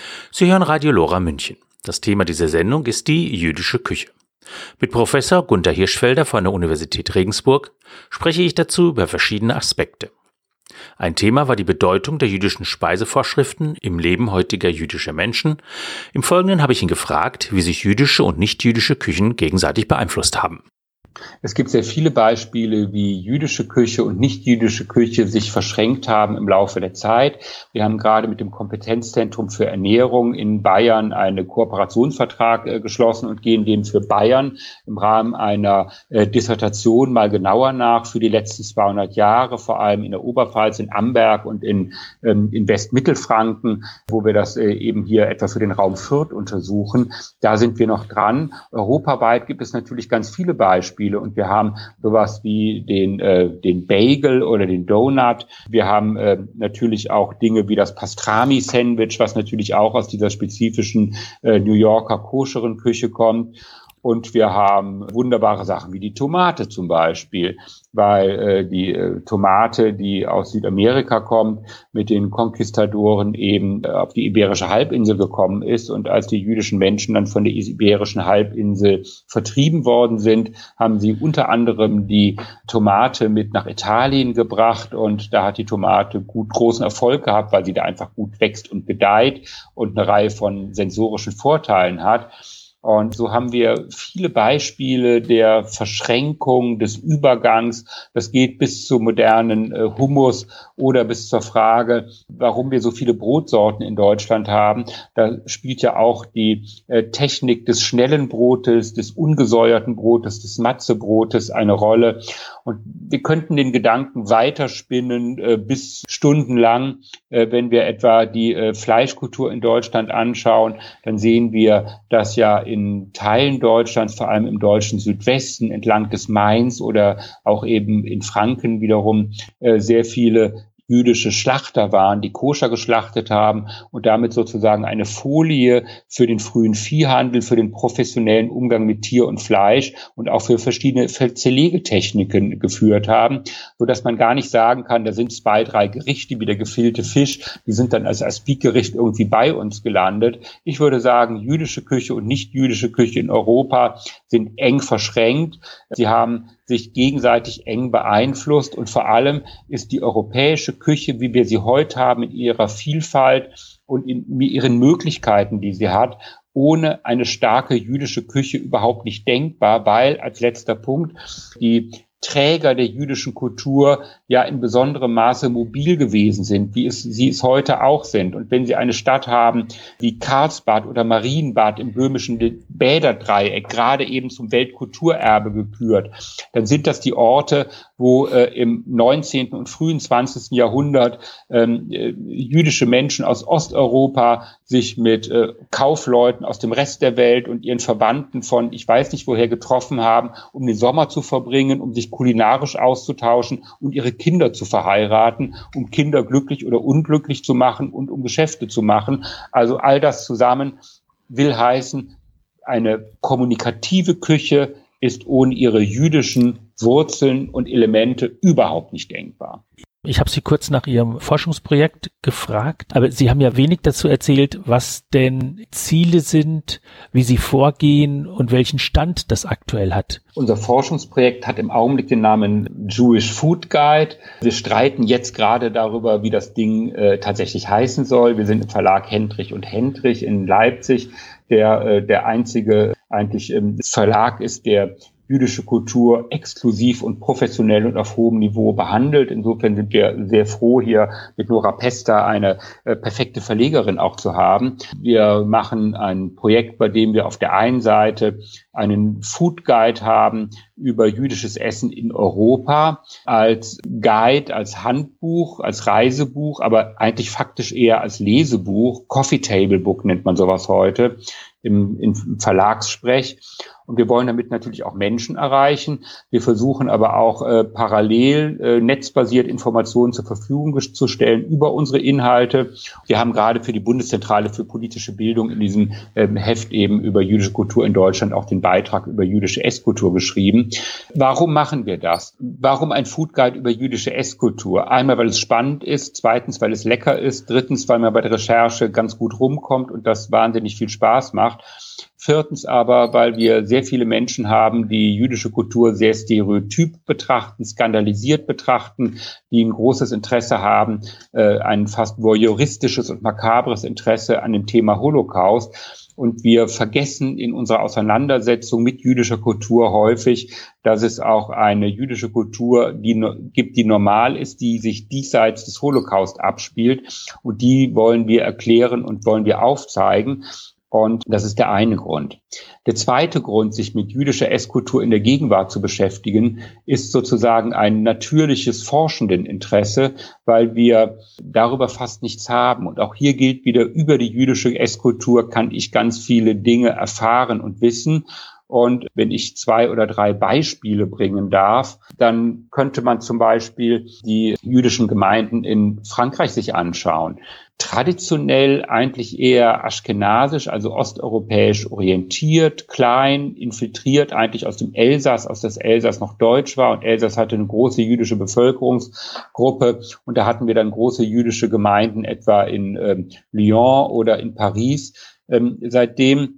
Sie hören Radio Lora München. Das Thema dieser Sendung ist die jüdische Küche. Mit Professor Gunter Hirschfelder von der Universität Regensburg spreche ich dazu über verschiedene Aspekte. Ein Thema war die Bedeutung der jüdischen Speisevorschriften im Leben heutiger jüdischer Menschen. Im Folgenden habe ich ihn gefragt, wie sich jüdische und nichtjüdische Küchen gegenseitig beeinflusst haben. Es gibt sehr viele Beispiele, wie jüdische Küche und nicht-jüdische Küche sich verschränkt haben im Laufe der Zeit. Wir haben gerade mit dem Kompetenzzentrum für Ernährung in Bayern einen Kooperationsvertrag äh, geschlossen und gehen dem für Bayern im Rahmen einer äh, Dissertation mal genauer nach für die letzten zweihundert Jahre, vor allem in der Oberpfalz, in Amberg und in, ähm, in Westmittelfranken, wo wir das äh, eben hier etwa für den Raum Fürth untersuchen. Da sind wir noch dran. Europaweit gibt es natürlich ganz viele Beispiele. Und wir haben sowas wie den, äh, den Bagel oder den Donut. Wir haben äh, natürlich auch Dinge wie das Pastrami-Sandwich, was natürlich auch aus dieser spezifischen äh, New Yorker koscheren Küche kommt. Und wir haben wunderbare Sachen wie die Tomate zum Beispiel, weil äh, die äh, Tomate, die aus Südamerika kommt, mit den Konquistadoren eben äh, auf die Iberische Halbinsel gekommen ist. Und als die jüdischen Menschen dann von der Iberischen Halbinsel vertrieben worden sind, haben sie unter anderem die Tomate mit nach Italien gebracht. Und da hat die Tomate gut großen Erfolg gehabt, weil sie da einfach gut wächst und gedeiht und eine Reihe von sensorischen Vorteilen hat. Und so haben wir viele Beispiele der Verschränkung, des Übergangs. Das geht bis zu modernen äh, Hummus oder bis zur Frage, warum wir so viele Brotsorten in Deutschland haben. Da spielt ja auch die äh, Technik des schnellen Brotes, des ungesäuerten Brotes, des Matzebrotes eine Rolle. Und wir könnten den Gedanken weiterspinnen äh, bis stundenlang, äh, wenn wir etwa die äh, Fleischkultur in Deutschland anschauen, dann sehen wir, dass ja in Teilen Deutschlands, vor allem im deutschen Südwesten, entlang des Mains oder auch eben in Franken wiederum, äh, sehr viele jüdische Schlachter waren, die koscher geschlachtet haben und damit sozusagen eine Folie für den frühen Viehhandel, für den professionellen Umgang mit Tier und Fleisch und auch für verschiedene Zerlegetechniken geführt haben, so dass man gar nicht sagen kann, da sind zwei, drei Gerichte wie der gefüllte Fisch, die sind dann als Aspikgericht irgendwie bei uns gelandet. Ich würde sagen, jüdische Küche und nicht jüdische Küche in Europa sind eng verschränkt. Sie haben sich gegenseitig eng beeinflusst und vor allem ist die europäische Küche, wie wir sie heute haben, in ihrer Vielfalt und in ihren Möglichkeiten, die sie hat, ohne eine starke jüdische Küche überhaupt nicht denkbar, weil als letzter Punkt die Träger der jüdischen Kultur ja in besonderem Maße mobil gewesen sind, wie es sie es heute auch sind. Und wenn Sie eine Stadt haben wie Karlsbad oder Marienbad im böhmischen Bäderdreieck, gerade eben zum Weltkulturerbe gekürt, dann sind das die Orte, wo äh, im neunzehnten und frühen zwanzigsten Jahrhundert ähm, äh, jüdische Menschen aus Osteuropa sich mit äh, Kaufleuten aus dem Rest der Welt und ihren Verwandten von ich weiß nicht woher getroffen haben, um den Sommer zu verbringen, um sich kulinarisch auszutauschen und ihre Kinder zu verheiraten, um Kinder glücklich oder unglücklich zu machen und um Geschäfte zu machen. Also all das zusammen will heißen, eine kommunikative Küche ist ohne ihre jüdischen Wurzeln und Elemente überhaupt nicht denkbar. Ich habe Sie kurz nach Ihrem Forschungsprojekt gefragt, aber Sie haben ja wenig dazu erzählt, was denn Ziele sind, wie Sie vorgehen und welchen Stand das aktuell hat. Unser Forschungsprojekt hat im Augenblick den Namen Jewish Food Guide. Wir streiten jetzt gerade darüber, wie das Ding äh, tatsächlich heißen soll. Wir sind im Verlag Hendrich und Hendrich in Leipzig, der äh, der einzige eigentlich ähm, Verlag ist, der jüdische Kultur exklusiv und professionell und auf hohem Niveau behandelt. Insofern sind wir sehr froh, hier mit Nora Pester eine äh, perfekte Verlegerin auch zu haben. Wir machen ein Projekt, bei dem wir auf der einen Seite einen Food Guide haben über jüdisches Essen in Europa als Guide, als Handbuch, als Reisebuch, aber eigentlich faktisch eher als Lesebuch. Coffee Table Book nennt man sowas heute im, im Verlagssprech. Und wir wollen damit natürlich auch Menschen erreichen. Wir versuchen aber auch äh, parallel äh, netzbasiert Informationen zur Verfügung zu stellen über unsere Inhalte. Wir haben gerade für die Bundeszentrale für politische Bildung in diesem ähm, Heft eben über jüdische Kultur in Deutschland auch den Beitrag über jüdische Esskultur geschrieben. Warum machen wir das? Warum ein Food Guide über jüdische Esskultur? Einmal, weil es spannend ist, zweitens, weil es lecker ist, drittens, weil man bei der Recherche ganz gut rumkommt und das wahnsinnig viel Spaß macht. Viertens aber, weil wir sehr viele Menschen haben, die jüdische Kultur sehr stereotyp betrachten, skandalisiert betrachten, die ein großes Interesse haben, äh, ein fast voyeuristisches und makabres Interesse an dem Thema Holocaust. Und wir vergessen in unserer Auseinandersetzung mit jüdischer Kultur häufig, dass es auch eine jüdische Kultur die no- gibt, die normal ist, die sich diesseits des Holocaust abspielt. Und die wollen wir erklären und wollen wir aufzeigen. Und das ist der eine Grund. Der zweite Grund, sich mit jüdischer Esskultur in der Gegenwart zu beschäftigen, ist sozusagen ein natürliches Forschendeninteresse, weil wir darüber fast nichts haben. Und auch hier gilt wieder, über die jüdische Esskultur kann ich ganz viele Dinge erfahren und wissen. Und wenn ich zwei oder drei Beispiele bringen darf, dann könnte man zum Beispiel die jüdischen Gemeinden in Frankreich sich anschauen. Traditionell eigentlich eher aschkenasisch, also osteuropäisch orientiert, klein, infiltriert eigentlich aus dem Elsass, aus das Elsass noch deutsch war. Und Elsass hatte eine große jüdische Bevölkerungsgruppe. Und da hatten wir dann große jüdische Gemeinden, etwa in ähm, Lyon oder in Paris. Ähm, seitdem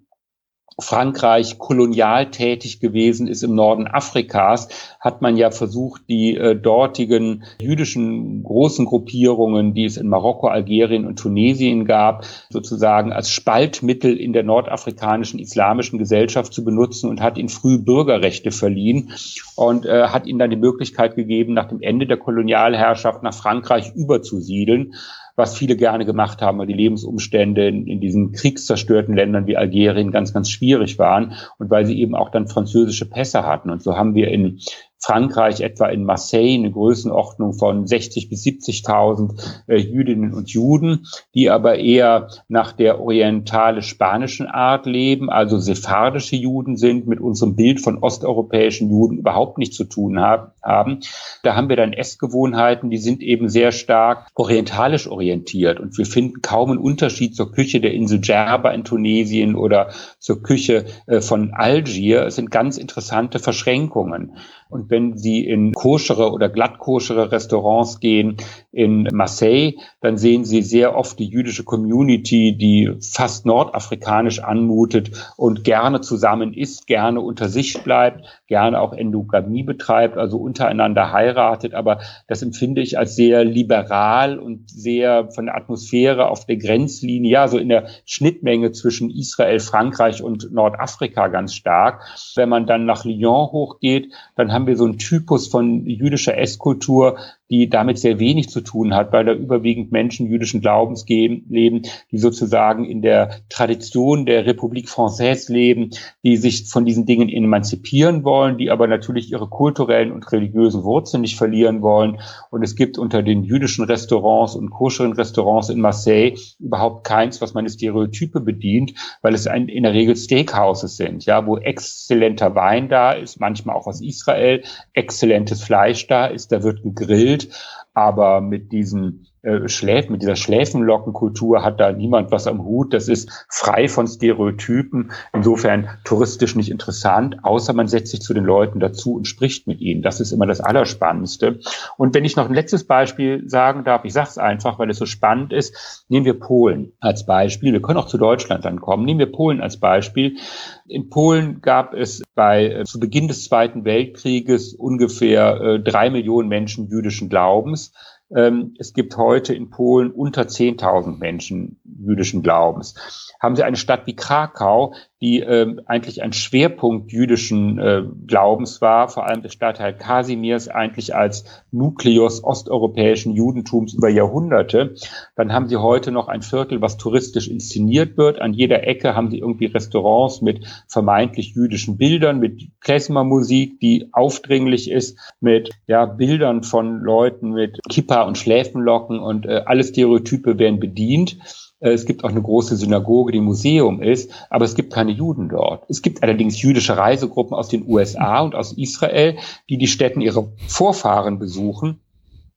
Frankreich kolonial tätig gewesen ist im Norden Afrikas, hat man ja versucht, die äh, dortigen jüdischen großen Gruppierungen, die es in Marokko, Algerien und Tunesien gab, sozusagen als Spaltmittel in der nordafrikanischen islamischen Gesellschaft zu benutzen und hat ihnen früh Bürgerrechte verliehen und äh, hat ihnen dann die Möglichkeit gegeben, nach dem Ende der Kolonialherrschaft nach Frankreich überzusiedeln, was viele gerne gemacht haben, weil die Lebensumstände in, in diesen kriegszerstörten Ländern wie Algerien ganz, ganz schwierig waren und weil sie eben auch dann französische Pässe hatten. Und so haben wir in Frankreich, etwa in Marseille, eine Größenordnung von sechzig bis siebzigtausend äh, Jüdinnen und Juden, die aber eher nach der orientalisch-spanischen Art leben, also sephardische Juden sind, mit unserem Bild von osteuropäischen Juden überhaupt nichts zu tun hab, haben. Da haben wir dann Essgewohnheiten, die sind eben sehr stark orientalisch orientiert und wir finden kaum einen Unterschied zur Küche der Insel Djerba in Tunesien oder zur Küche äh, von Algier. Es sind ganz interessante Verschränkungen. Und wenn Sie in koschere oder glattkoschere Restaurants gehen in Marseille, dann sehen Sie sehr oft die jüdische Community, die fast nordafrikanisch anmutet und gerne zusammen isst, gerne unter sich bleibt, gerne auch Endogamie betreibt, also untereinander heiratet. Aber das empfinde ich als sehr liberal und sehr von der Atmosphäre auf der Grenzlinie, ja, so in der Schnittmenge zwischen Israel, Frankreich und Nordafrika ganz stark. Wenn man dann nach Lyon hochgeht, dann haben wir so einen Typus von jüdischer Esskultur, die damit sehr wenig zu tun hat, weil da überwiegend Menschen jüdischen Glaubens leben, die sozusagen in der Tradition der République Française leben, die sich von diesen Dingen emanzipieren wollen, die aber natürlich ihre kulturellen und religiösen Wurzeln nicht verlieren wollen. Und es gibt unter den jüdischen Restaurants und koscheren Restaurants in Marseille überhaupt keins, was meine Stereotype bedient, weil es ein, in der Regel Steakhouses sind, ja, wo exzellenter Wein da ist, manchmal auch aus Israel, exzellentes Fleisch da ist, da wird gegrillt. Aber mit diesen äh, Schläfen, mit dieser Schläfenlockenkultur hat da niemand was am Hut. Das ist frei von Stereotypen, insofern touristisch nicht interessant, außer man setzt sich zu den Leuten dazu und spricht mit ihnen. Das ist immer das Allerspannendste. Und wenn ich noch ein letztes Beispiel sagen darf, ich sage es einfach, weil es so spannend ist, nehmen wir Polen als Beispiel. Wir können auch zu Deutschland dann kommen. Nehmen wir Polen als Beispiel. In Polen gab es bei äh, zu Beginn des Zweiten Weltkrieges ungefähr äh, drei Millionen Menschen jüdischen Glaubens. Ähm, es gibt heute in Polen unter zehntausend Menschen jüdischen Glaubens. Haben Sie eine Stadt wie Krakau, die äh, eigentlich ein Schwerpunkt jüdischen äh, Glaubens war, vor allem der Stadtteil Kasimirs eigentlich als Nukleus osteuropäischen Judentums über Jahrhunderte, dann haben Sie heute noch ein Viertel, was touristisch inszeniert wird. An jeder Ecke haben Sie irgendwie Restaurants mit vermeintlich jüdischen Bildern, mit Klezmermusik, die aufdringlich ist, mit ja Bildern von Leuten mit Kippa und Schläfenlocken und äh, alle Stereotype werden bedient. Es gibt auch eine große Synagoge, die Museum ist, aber es gibt keine Juden dort. Es gibt allerdings jüdische Reisegruppen aus den U S A und aus Israel, die die Stätten ihrer Vorfahren besuchen.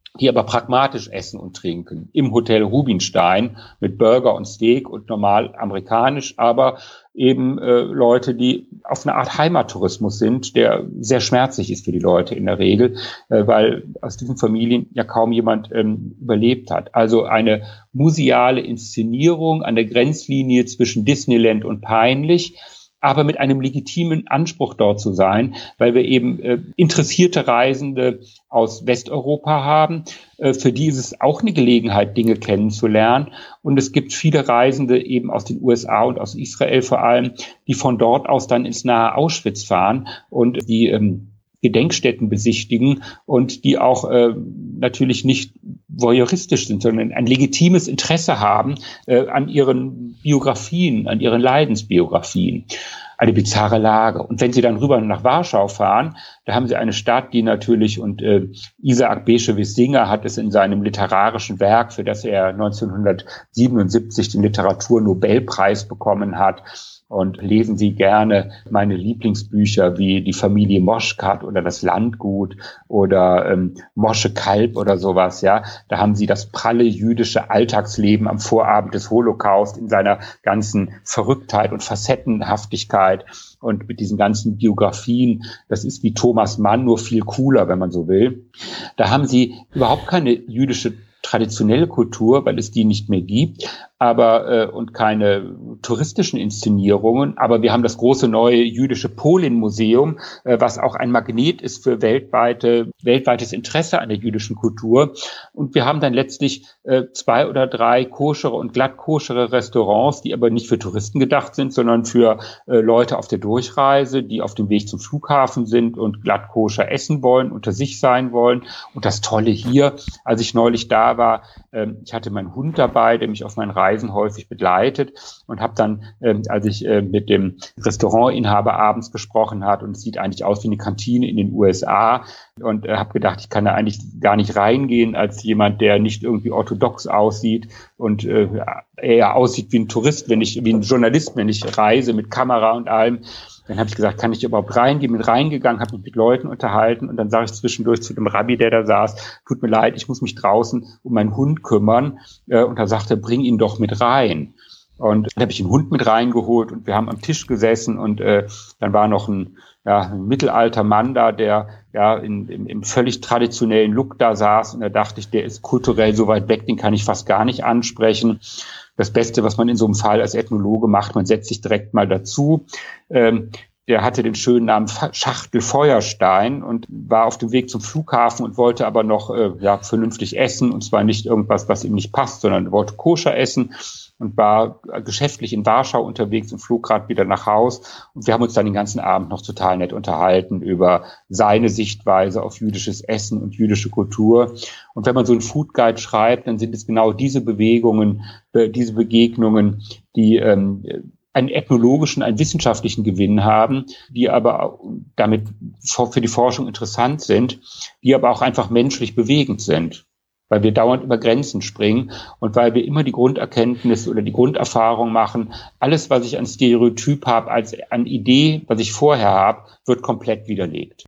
die aber pragmatisch essen und trinken. Im Hotel Rubinstein mit Burger und Steak und normal amerikanisch, aber eben äh, Leute, die auf eine Art Heimattourismus sind, der sehr schmerzlich ist für die Leute in der Regel, äh, weil aus diesen Familien ja kaum jemand ähm, überlebt hat. Also eine museale Inszenierung an der Grenzlinie zwischen Disneyland und peinlich, aber mit einem legitimen Anspruch dort zu sein, weil wir eben äh, interessierte Reisende aus Westeuropa haben. Äh, für die ist es auch eine Gelegenheit, Dinge kennenzulernen. Und es gibt viele Reisende eben aus den U S A und aus Israel vor allem, die von dort aus dann ins nahe Auschwitz fahren und die ähm, Gedenkstätten besichtigen und die auch äh, natürlich nicht voyeuristisch sind, sondern ein legitimes Interesse haben äh, an ihren Biografien, an ihren Leidensbiografien. Eine bizarre Lage. Und wenn Sie dann rüber nach Warschau fahren, da haben Sie eine Stadt, die natürlich, und äh, Isaac Bashevis-Singer hat es in seinem literarischen Werk, für das er neunzehnhundertsiebenundsiebzig den Literaturnobelpreis bekommen hat, und lesen Sie gerne meine Lieblingsbücher wie Die Familie Moschkat oder Das Landgut oder ähm, Mosche Kalb oder sowas, ja. Da haben Sie das pralle jüdische Alltagsleben am Vorabend des Holocaust in seiner ganzen Verrücktheit und Facettenhaftigkeit und mit diesen ganzen Biografien. Das ist wie Thomas Mann, nur viel cooler, wenn man so will. Da haben Sie überhaupt keine jüdische traditionelle Kultur, weil es die nicht mehr gibt, aber äh, und keine touristischen Inszenierungen. Aber wir haben das große neue jüdische Polin-Museum, äh, was auch ein Magnet ist für weltweite, weltweites Interesse an der jüdischen Kultur. Und wir haben dann letztlich äh, zwei oder drei koschere und glatt koschere Restaurants, die aber nicht für Touristen gedacht sind, sondern für äh, Leute auf der Durchreise, die auf dem Weg zum Flughafen sind und glatt koscher essen wollen, unter sich sein wollen. Und das Tolle hier, als ich neulich da war, äh, ich hatte meinen Hund dabei, der mich auf meinen Reisen häufig begleitet und habe dann, ähm, als ich äh, mit dem Restaurantinhaber abends gesprochen hat, und es sieht eigentlich aus wie eine Kantine in den U S A, und äh, habe gedacht, ich kann da eigentlich gar nicht reingehen als jemand, der nicht irgendwie orthodox aussieht und äh, eher aussieht wie ein Tourist, wenn ich, wie ein Journalist, wenn ich reise mit Kamera und allem. Dann habe ich gesagt, kann ich überhaupt reingehen? Bin reingegangen, habe mich mit Leuten unterhalten und dann sage ich zwischendurch zu dem Rabbi, der da saß, tut mir leid, ich muss mich draußen um meinen Hund kümmern. Und da sagte er, bring ihn doch mit rein. Und dann habe ich den Hund mit reingeholt und wir haben am Tisch gesessen und äh, dann war noch ein, ja, ein mittelalter Mann da, der ja in, im, im völlig traditionellen Look da saß, und da dachte ich, der ist kulturell so weit weg, den kann ich fast gar nicht ansprechen. Das Beste, was man in so einem Fall als Ethnologe macht, man setzt sich direkt mal dazu. Ähm, der hatte den schönen Namen Schachtel Feuerstein und war auf dem Weg zum Flughafen und wollte aber noch äh, ja, vernünftig essen, und zwar nicht irgendwas, was ihm nicht passt, sondern wollte koscher essen und war geschäftlich in Warschau unterwegs und flog gerade wieder nach Haus. Und wir haben uns dann den ganzen Abend noch total nett unterhalten über seine Sichtweise auf jüdisches Essen und jüdische Kultur. Und wenn man so einen Food Guide schreibt, dann sind es genau diese Bewegungen, äh, diese Begegnungen, die ähm, einen ethnologischen, einen wissenschaftlichen Gewinn haben, die aber damit für die Forschung interessant sind, die aber auch einfach menschlich bewegend sind, weil wir dauernd über Grenzen springen und weil wir immer die Grunderkenntnis oder die Grunderfahrung machen, alles, was ich an Stereotyp habe, als an Idee, was ich vorher habe, wird komplett widerlegt.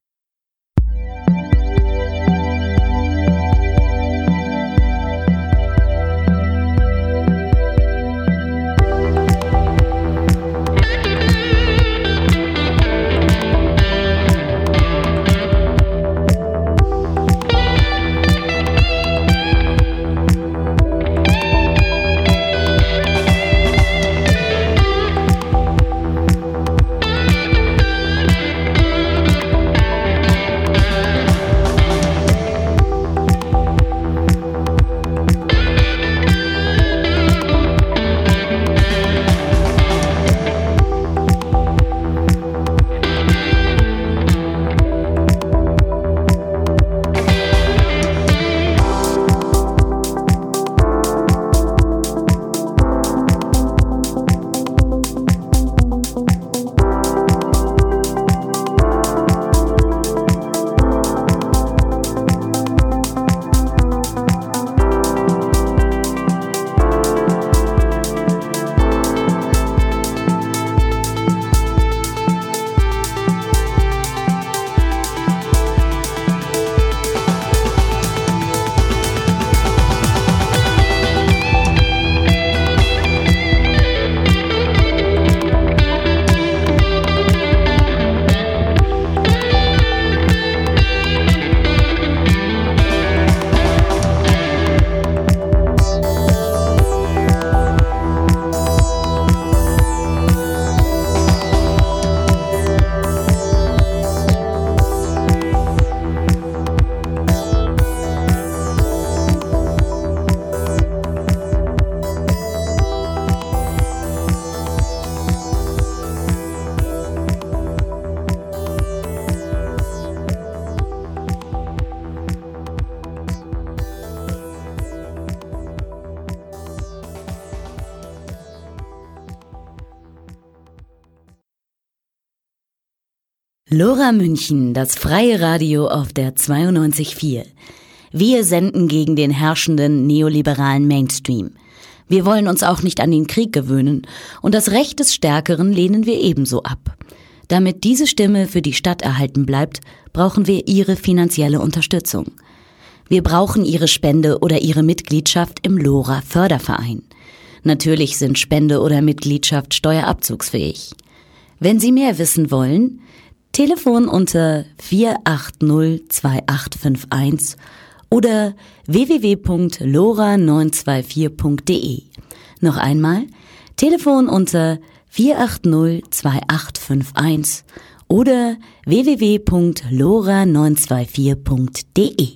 Lora München, das freie Radio auf der zweiundneunzig Komma vier. Wir senden gegen den herrschenden neoliberalen Mainstream. Wir wollen uns auch nicht an den Krieg gewöhnen und das Recht des Stärkeren lehnen wir ebenso ab. Damit diese Stimme für die Stadt erhalten bleibt, brauchen wir Ihre finanzielle Unterstützung. Wir brauchen Ihre Spende oder Ihre Mitgliedschaft im Lora Förderverein. Natürlich sind Spende oder Mitgliedschaft steuerabzugsfähig. Wenn Sie mehr wissen wollen, Telefon unter vier acht null zwei acht fünf eins oder w w w punkt lora neun zwei vier punkt d e. Noch einmal, Telefon unter vier acht null zwei acht fünf eins oder w w w punkt lora neun zwei vier punkt d e.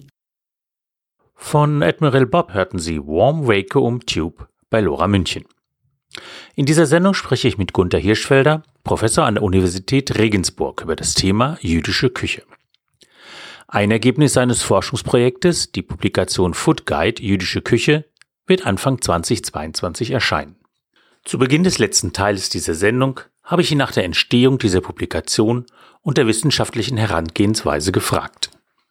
Von Admiral Bob hörten Sie Warm Vacuum Tube bei Lora München. In dieser Sendung spreche ich mit Gunther Hirschfelder, Professor an der Universität Regensburg, über das Thema jüdische Küche. Ein Ergebnis seines Forschungsprojektes, die Publikation Food Guide Jüdische Küche, wird Anfang zweitausendzweiundzwanzig erscheinen. Zu Beginn des letzten Teils dieser Sendung habe ich ihn nach der Entstehung dieser Publikation und der wissenschaftlichen Herangehensweise gefragt.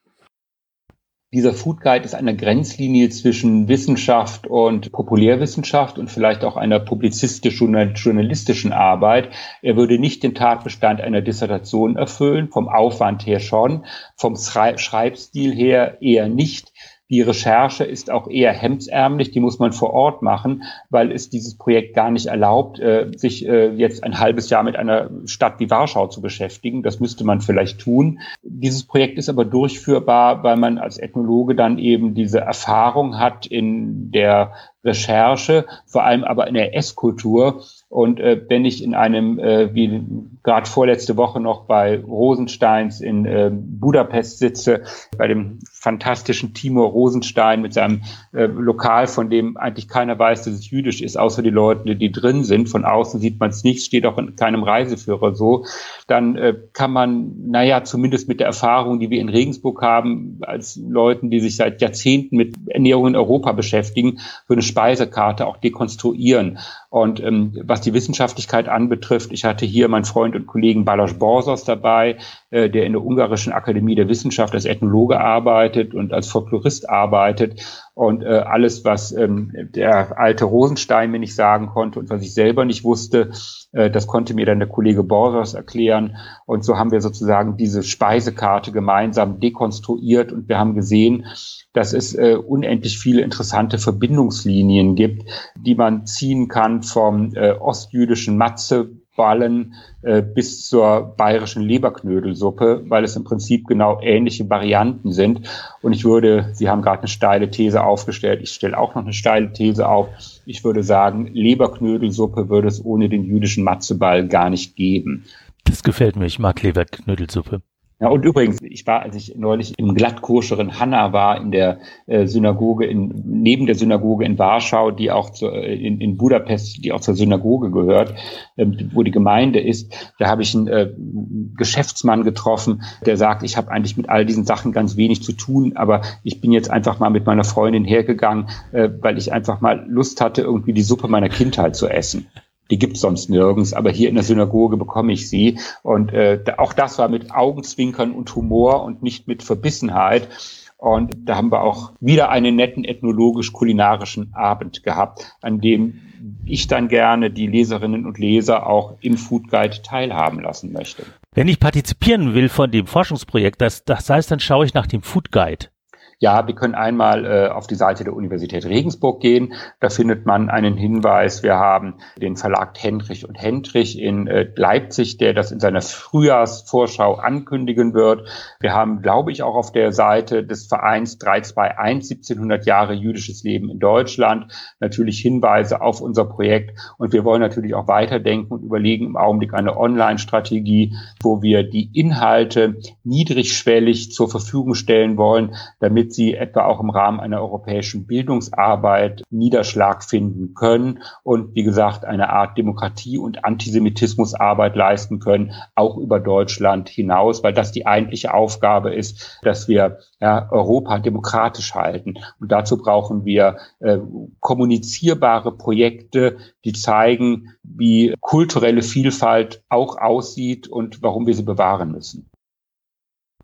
Dieser Food Guide ist eine Grenzlinie zwischen Wissenschaft und Populärwissenschaft und vielleicht auch einer publizistisch-journalistischen Arbeit. Er würde nicht den Tatbestand einer Dissertation erfüllen, vom Aufwand her schon, vom Schreibstil her eher nicht. Die Recherche ist auch eher hemdsärmlich, die muss man vor Ort machen, weil es dieses Projekt gar nicht erlaubt, sich jetzt ein halbes Jahr mit einer Stadt wie Warschau zu beschäftigen. Das müsste man vielleicht tun. Dieses Projekt ist aber durchführbar, weil man als Ethnologe dann eben diese Erfahrung hat in der Recherche, vor allem aber in der Esskultur. Und äh, wenn ich in einem, äh, wie gerade vorletzte Woche noch bei Rosensteins in äh, Budapest sitze, bei dem fantastischen Timur Rosenstein mit seinem äh, Lokal, von dem eigentlich keiner weiß, dass es jüdisch ist, außer die Leute, die drin sind. Von außen sieht man es nicht, steht auch in keinem Reiseführer so. Dann äh, kann man, naja, zumindest mit der Erfahrung, die wir in Regensburg haben, als Leuten, die sich seit Jahrzehnten mit Ernährung in Europa beschäftigen, so eine Speisekarte auch dekonstruieren. Und ähm, was die Wissenschaftlichkeit anbetrifft, ich hatte hier meinen Freund und Kollegen Balázs Borzos dabei, äh, der in der Ungarischen Akademie der Wissenschaft als Ethnologe arbeitet und als Folklorist arbeitet. Und äh, alles, was ähm, der alte Rosenstein mir nicht sagen konnte und was ich selber nicht wusste, äh, das konnte mir dann der Kollege Borzos erklären. Und so haben wir sozusagen diese Speisekarte gemeinsam dekonstruiert und wir haben gesehen, dass es äh, unendlich viele interessante Verbindungslinien gibt, die man ziehen kann vom äh, ostjüdischen Matzeballen äh, bis zur bayerischen Leberknödelsuppe, weil es im Prinzip genau ähnliche Varianten sind. Und ich würde, Sie haben gerade eine steile These aufgestellt, ich stelle auch noch eine steile These auf. Ich würde sagen, Leberknödelsuppe würde es ohne den jüdischen Matzeball gar nicht geben. Das gefällt mir, ich mag Leberknödelsuppe. Ja, und übrigens, ich war, als ich neulich im glattkoscheren Hanna war, in der äh, Synagoge, in, neben der Synagoge in Warschau, die auch zu, in, in Budapest, die auch zur Synagoge gehört, ähm, wo die Gemeinde ist, da habe ich einen äh, Geschäftsmann getroffen, der sagt, ich habe eigentlich mit all diesen Sachen ganz wenig zu tun, aber ich bin jetzt einfach mal mit meiner Freundin hergegangen, äh, weil ich einfach mal Lust hatte, irgendwie die Suppe meiner Kindheit zu essen. Die gibt's sonst nirgends, aber hier in der Synagoge bekomme ich sie. Und äh, auch das war mit Augenzwinkern und Humor und nicht mit Verbissenheit. Und da haben wir auch wieder einen netten ethnologisch-kulinarischen Abend gehabt, an dem ich dann gerne die Leserinnen und Leser auch im Food Guide teilhaben lassen möchte. Wenn ich partizipieren will von dem Forschungsprojekt, das, das heißt, dann schaue ich nach dem Food Guide. Ja, wir können einmal äh, auf die Seite der Universität Regensburg gehen. Da findet man einen Hinweis. Wir haben den Verlag Hendrich und Hendrich in äh, Leipzig, der das in seiner Frühjahrsvorschau ankündigen wird. Wir haben, glaube ich, auch auf der Seite des Vereins drei zwei eins, siebzehnhundert Jahre jüdisches Leben in Deutschland, natürlich Hinweise auf unser Projekt. Und wir wollen natürlich auch weiterdenken und überlegen im Augenblick eine Online-Strategie, wo wir die Inhalte niedrigschwellig zur Verfügung stellen wollen, damit sie etwa auch im Rahmen einer europäischen Bildungsarbeit Niederschlag finden können und, wie gesagt, eine Art Demokratie- und Antisemitismusarbeit leisten können, auch über Deutschland hinaus, weil das die eigentliche Aufgabe ist, dass wir ja, Europa demokratisch halten. Und dazu brauchen wir äh, kommunizierbare Projekte, die zeigen, wie kulturelle Vielfalt auch aussieht und warum wir sie bewahren müssen.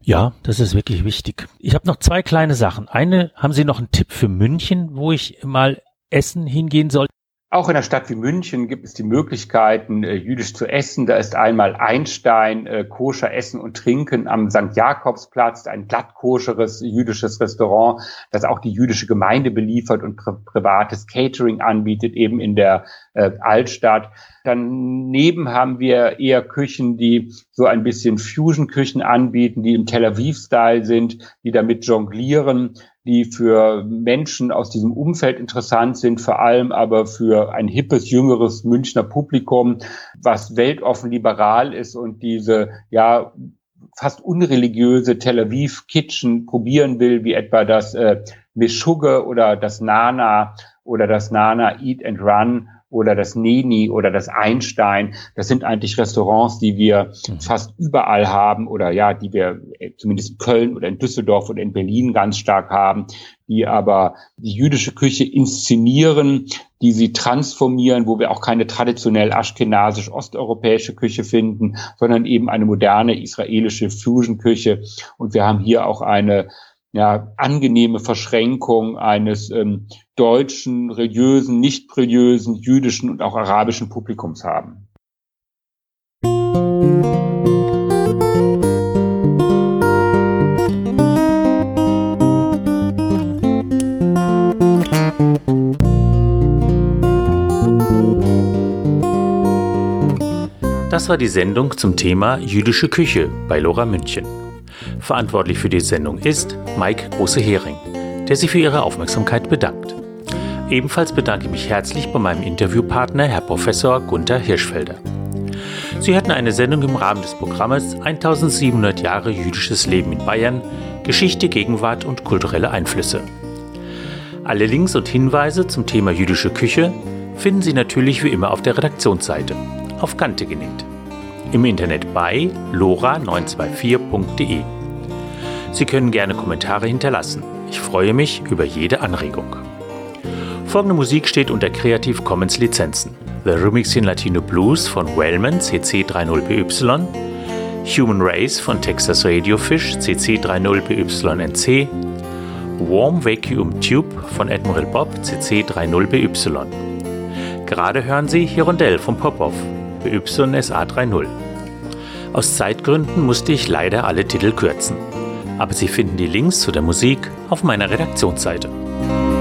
Ja, das ist wirklich wichtig. Ich habe noch zwei kleine Sachen. Eine, haben Sie noch einen Tipp für München, wo ich mal essen hingehen soll? Auch in einer Stadt wie München gibt es die Möglichkeiten, äh, jüdisch zu essen. Da ist einmal Einstein, äh, koscher Essen und Trinken am Sankt Jakobsplatz, ein glatt koscheres jüdisches Restaurant, das auch die jüdische Gemeinde beliefert und pri- privates Catering anbietet, eben in der äh, Altstadt. Daneben haben wir eher Küchen, die so ein bisschen Fusion-Küchen anbieten, die im Tel Aviv-Style sind, die damit jonglieren, die für Menschen aus diesem Umfeld interessant sind, vor allem aber für ein hippes, jüngeres Münchner Publikum, was weltoffen liberal ist und diese, ja, fast unreligiöse Tel Aviv Kitchen probieren will, wie etwa das äh, Meshuggah oder das Nana oder das Nana Eat and Run oder das Neni oder das Einstein. Das sind eigentlich Restaurants, die wir mhm. fast überall haben oder ja, die wir zumindest in Köln oder in Düsseldorf oder in Berlin ganz stark haben, die aber die jüdische Küche inszenieren, die sie transformieren, wo wir auch keine traditionell aschkenasisch-osteuropäische Küche finden, sondern eben eine moderne israelische Fusion-Küche. Und wir haben hier auch eine ja, angenehme Verschränkung eines ähm, deutschen, religiösen, nicht religiösen, jüdischen und auch arabischen Publikums haben. Das war die Sendung zum Thema jüdische Küche bei Lora München. Verantwortlich für die Sendung ist Mike Große-Hering, der sich für Ihre Aufmerksamkeit bedankt. Ebenfalls bedanke ich mich herzlich bei meinem Interviewpartner, Herr Professor Gunther Hirschfelder. Sie hatten eine Sendung im Rahmen des Programmes eintausendsiebenhundert Jahre jüdisches Leben in Bayern, Geschichte, Gegenwart und kulturelle Einflüsse. Alle Links und Hinweise zum Thema jüdische Küche finden Sie natürlich wie immer auf der Redaktionsseite, auf Kante genäht. Im Internet bei lora neun zwei vier punkt de. Sie können gerne Kommentare hinterlassen. Ich freue mich über jede Anregung. Folgende Musik steht unter Creative Commons Lizenzen. The Remix in Latino Blues von Wellman C C dreißig B Y, Human Race von Texas Radiofish C C dreißig B Y N C, Warm Vacuum Tube von Admiral Bob C C dreißig B Y. Gerade hören Sie Hirondelle von Popov B Y S A dreißig. Aus Zeitgründen musste ich leider alle Titel kürzen. Aber Sie finden die Links zu der Musik auf meiner Redaktionsseite.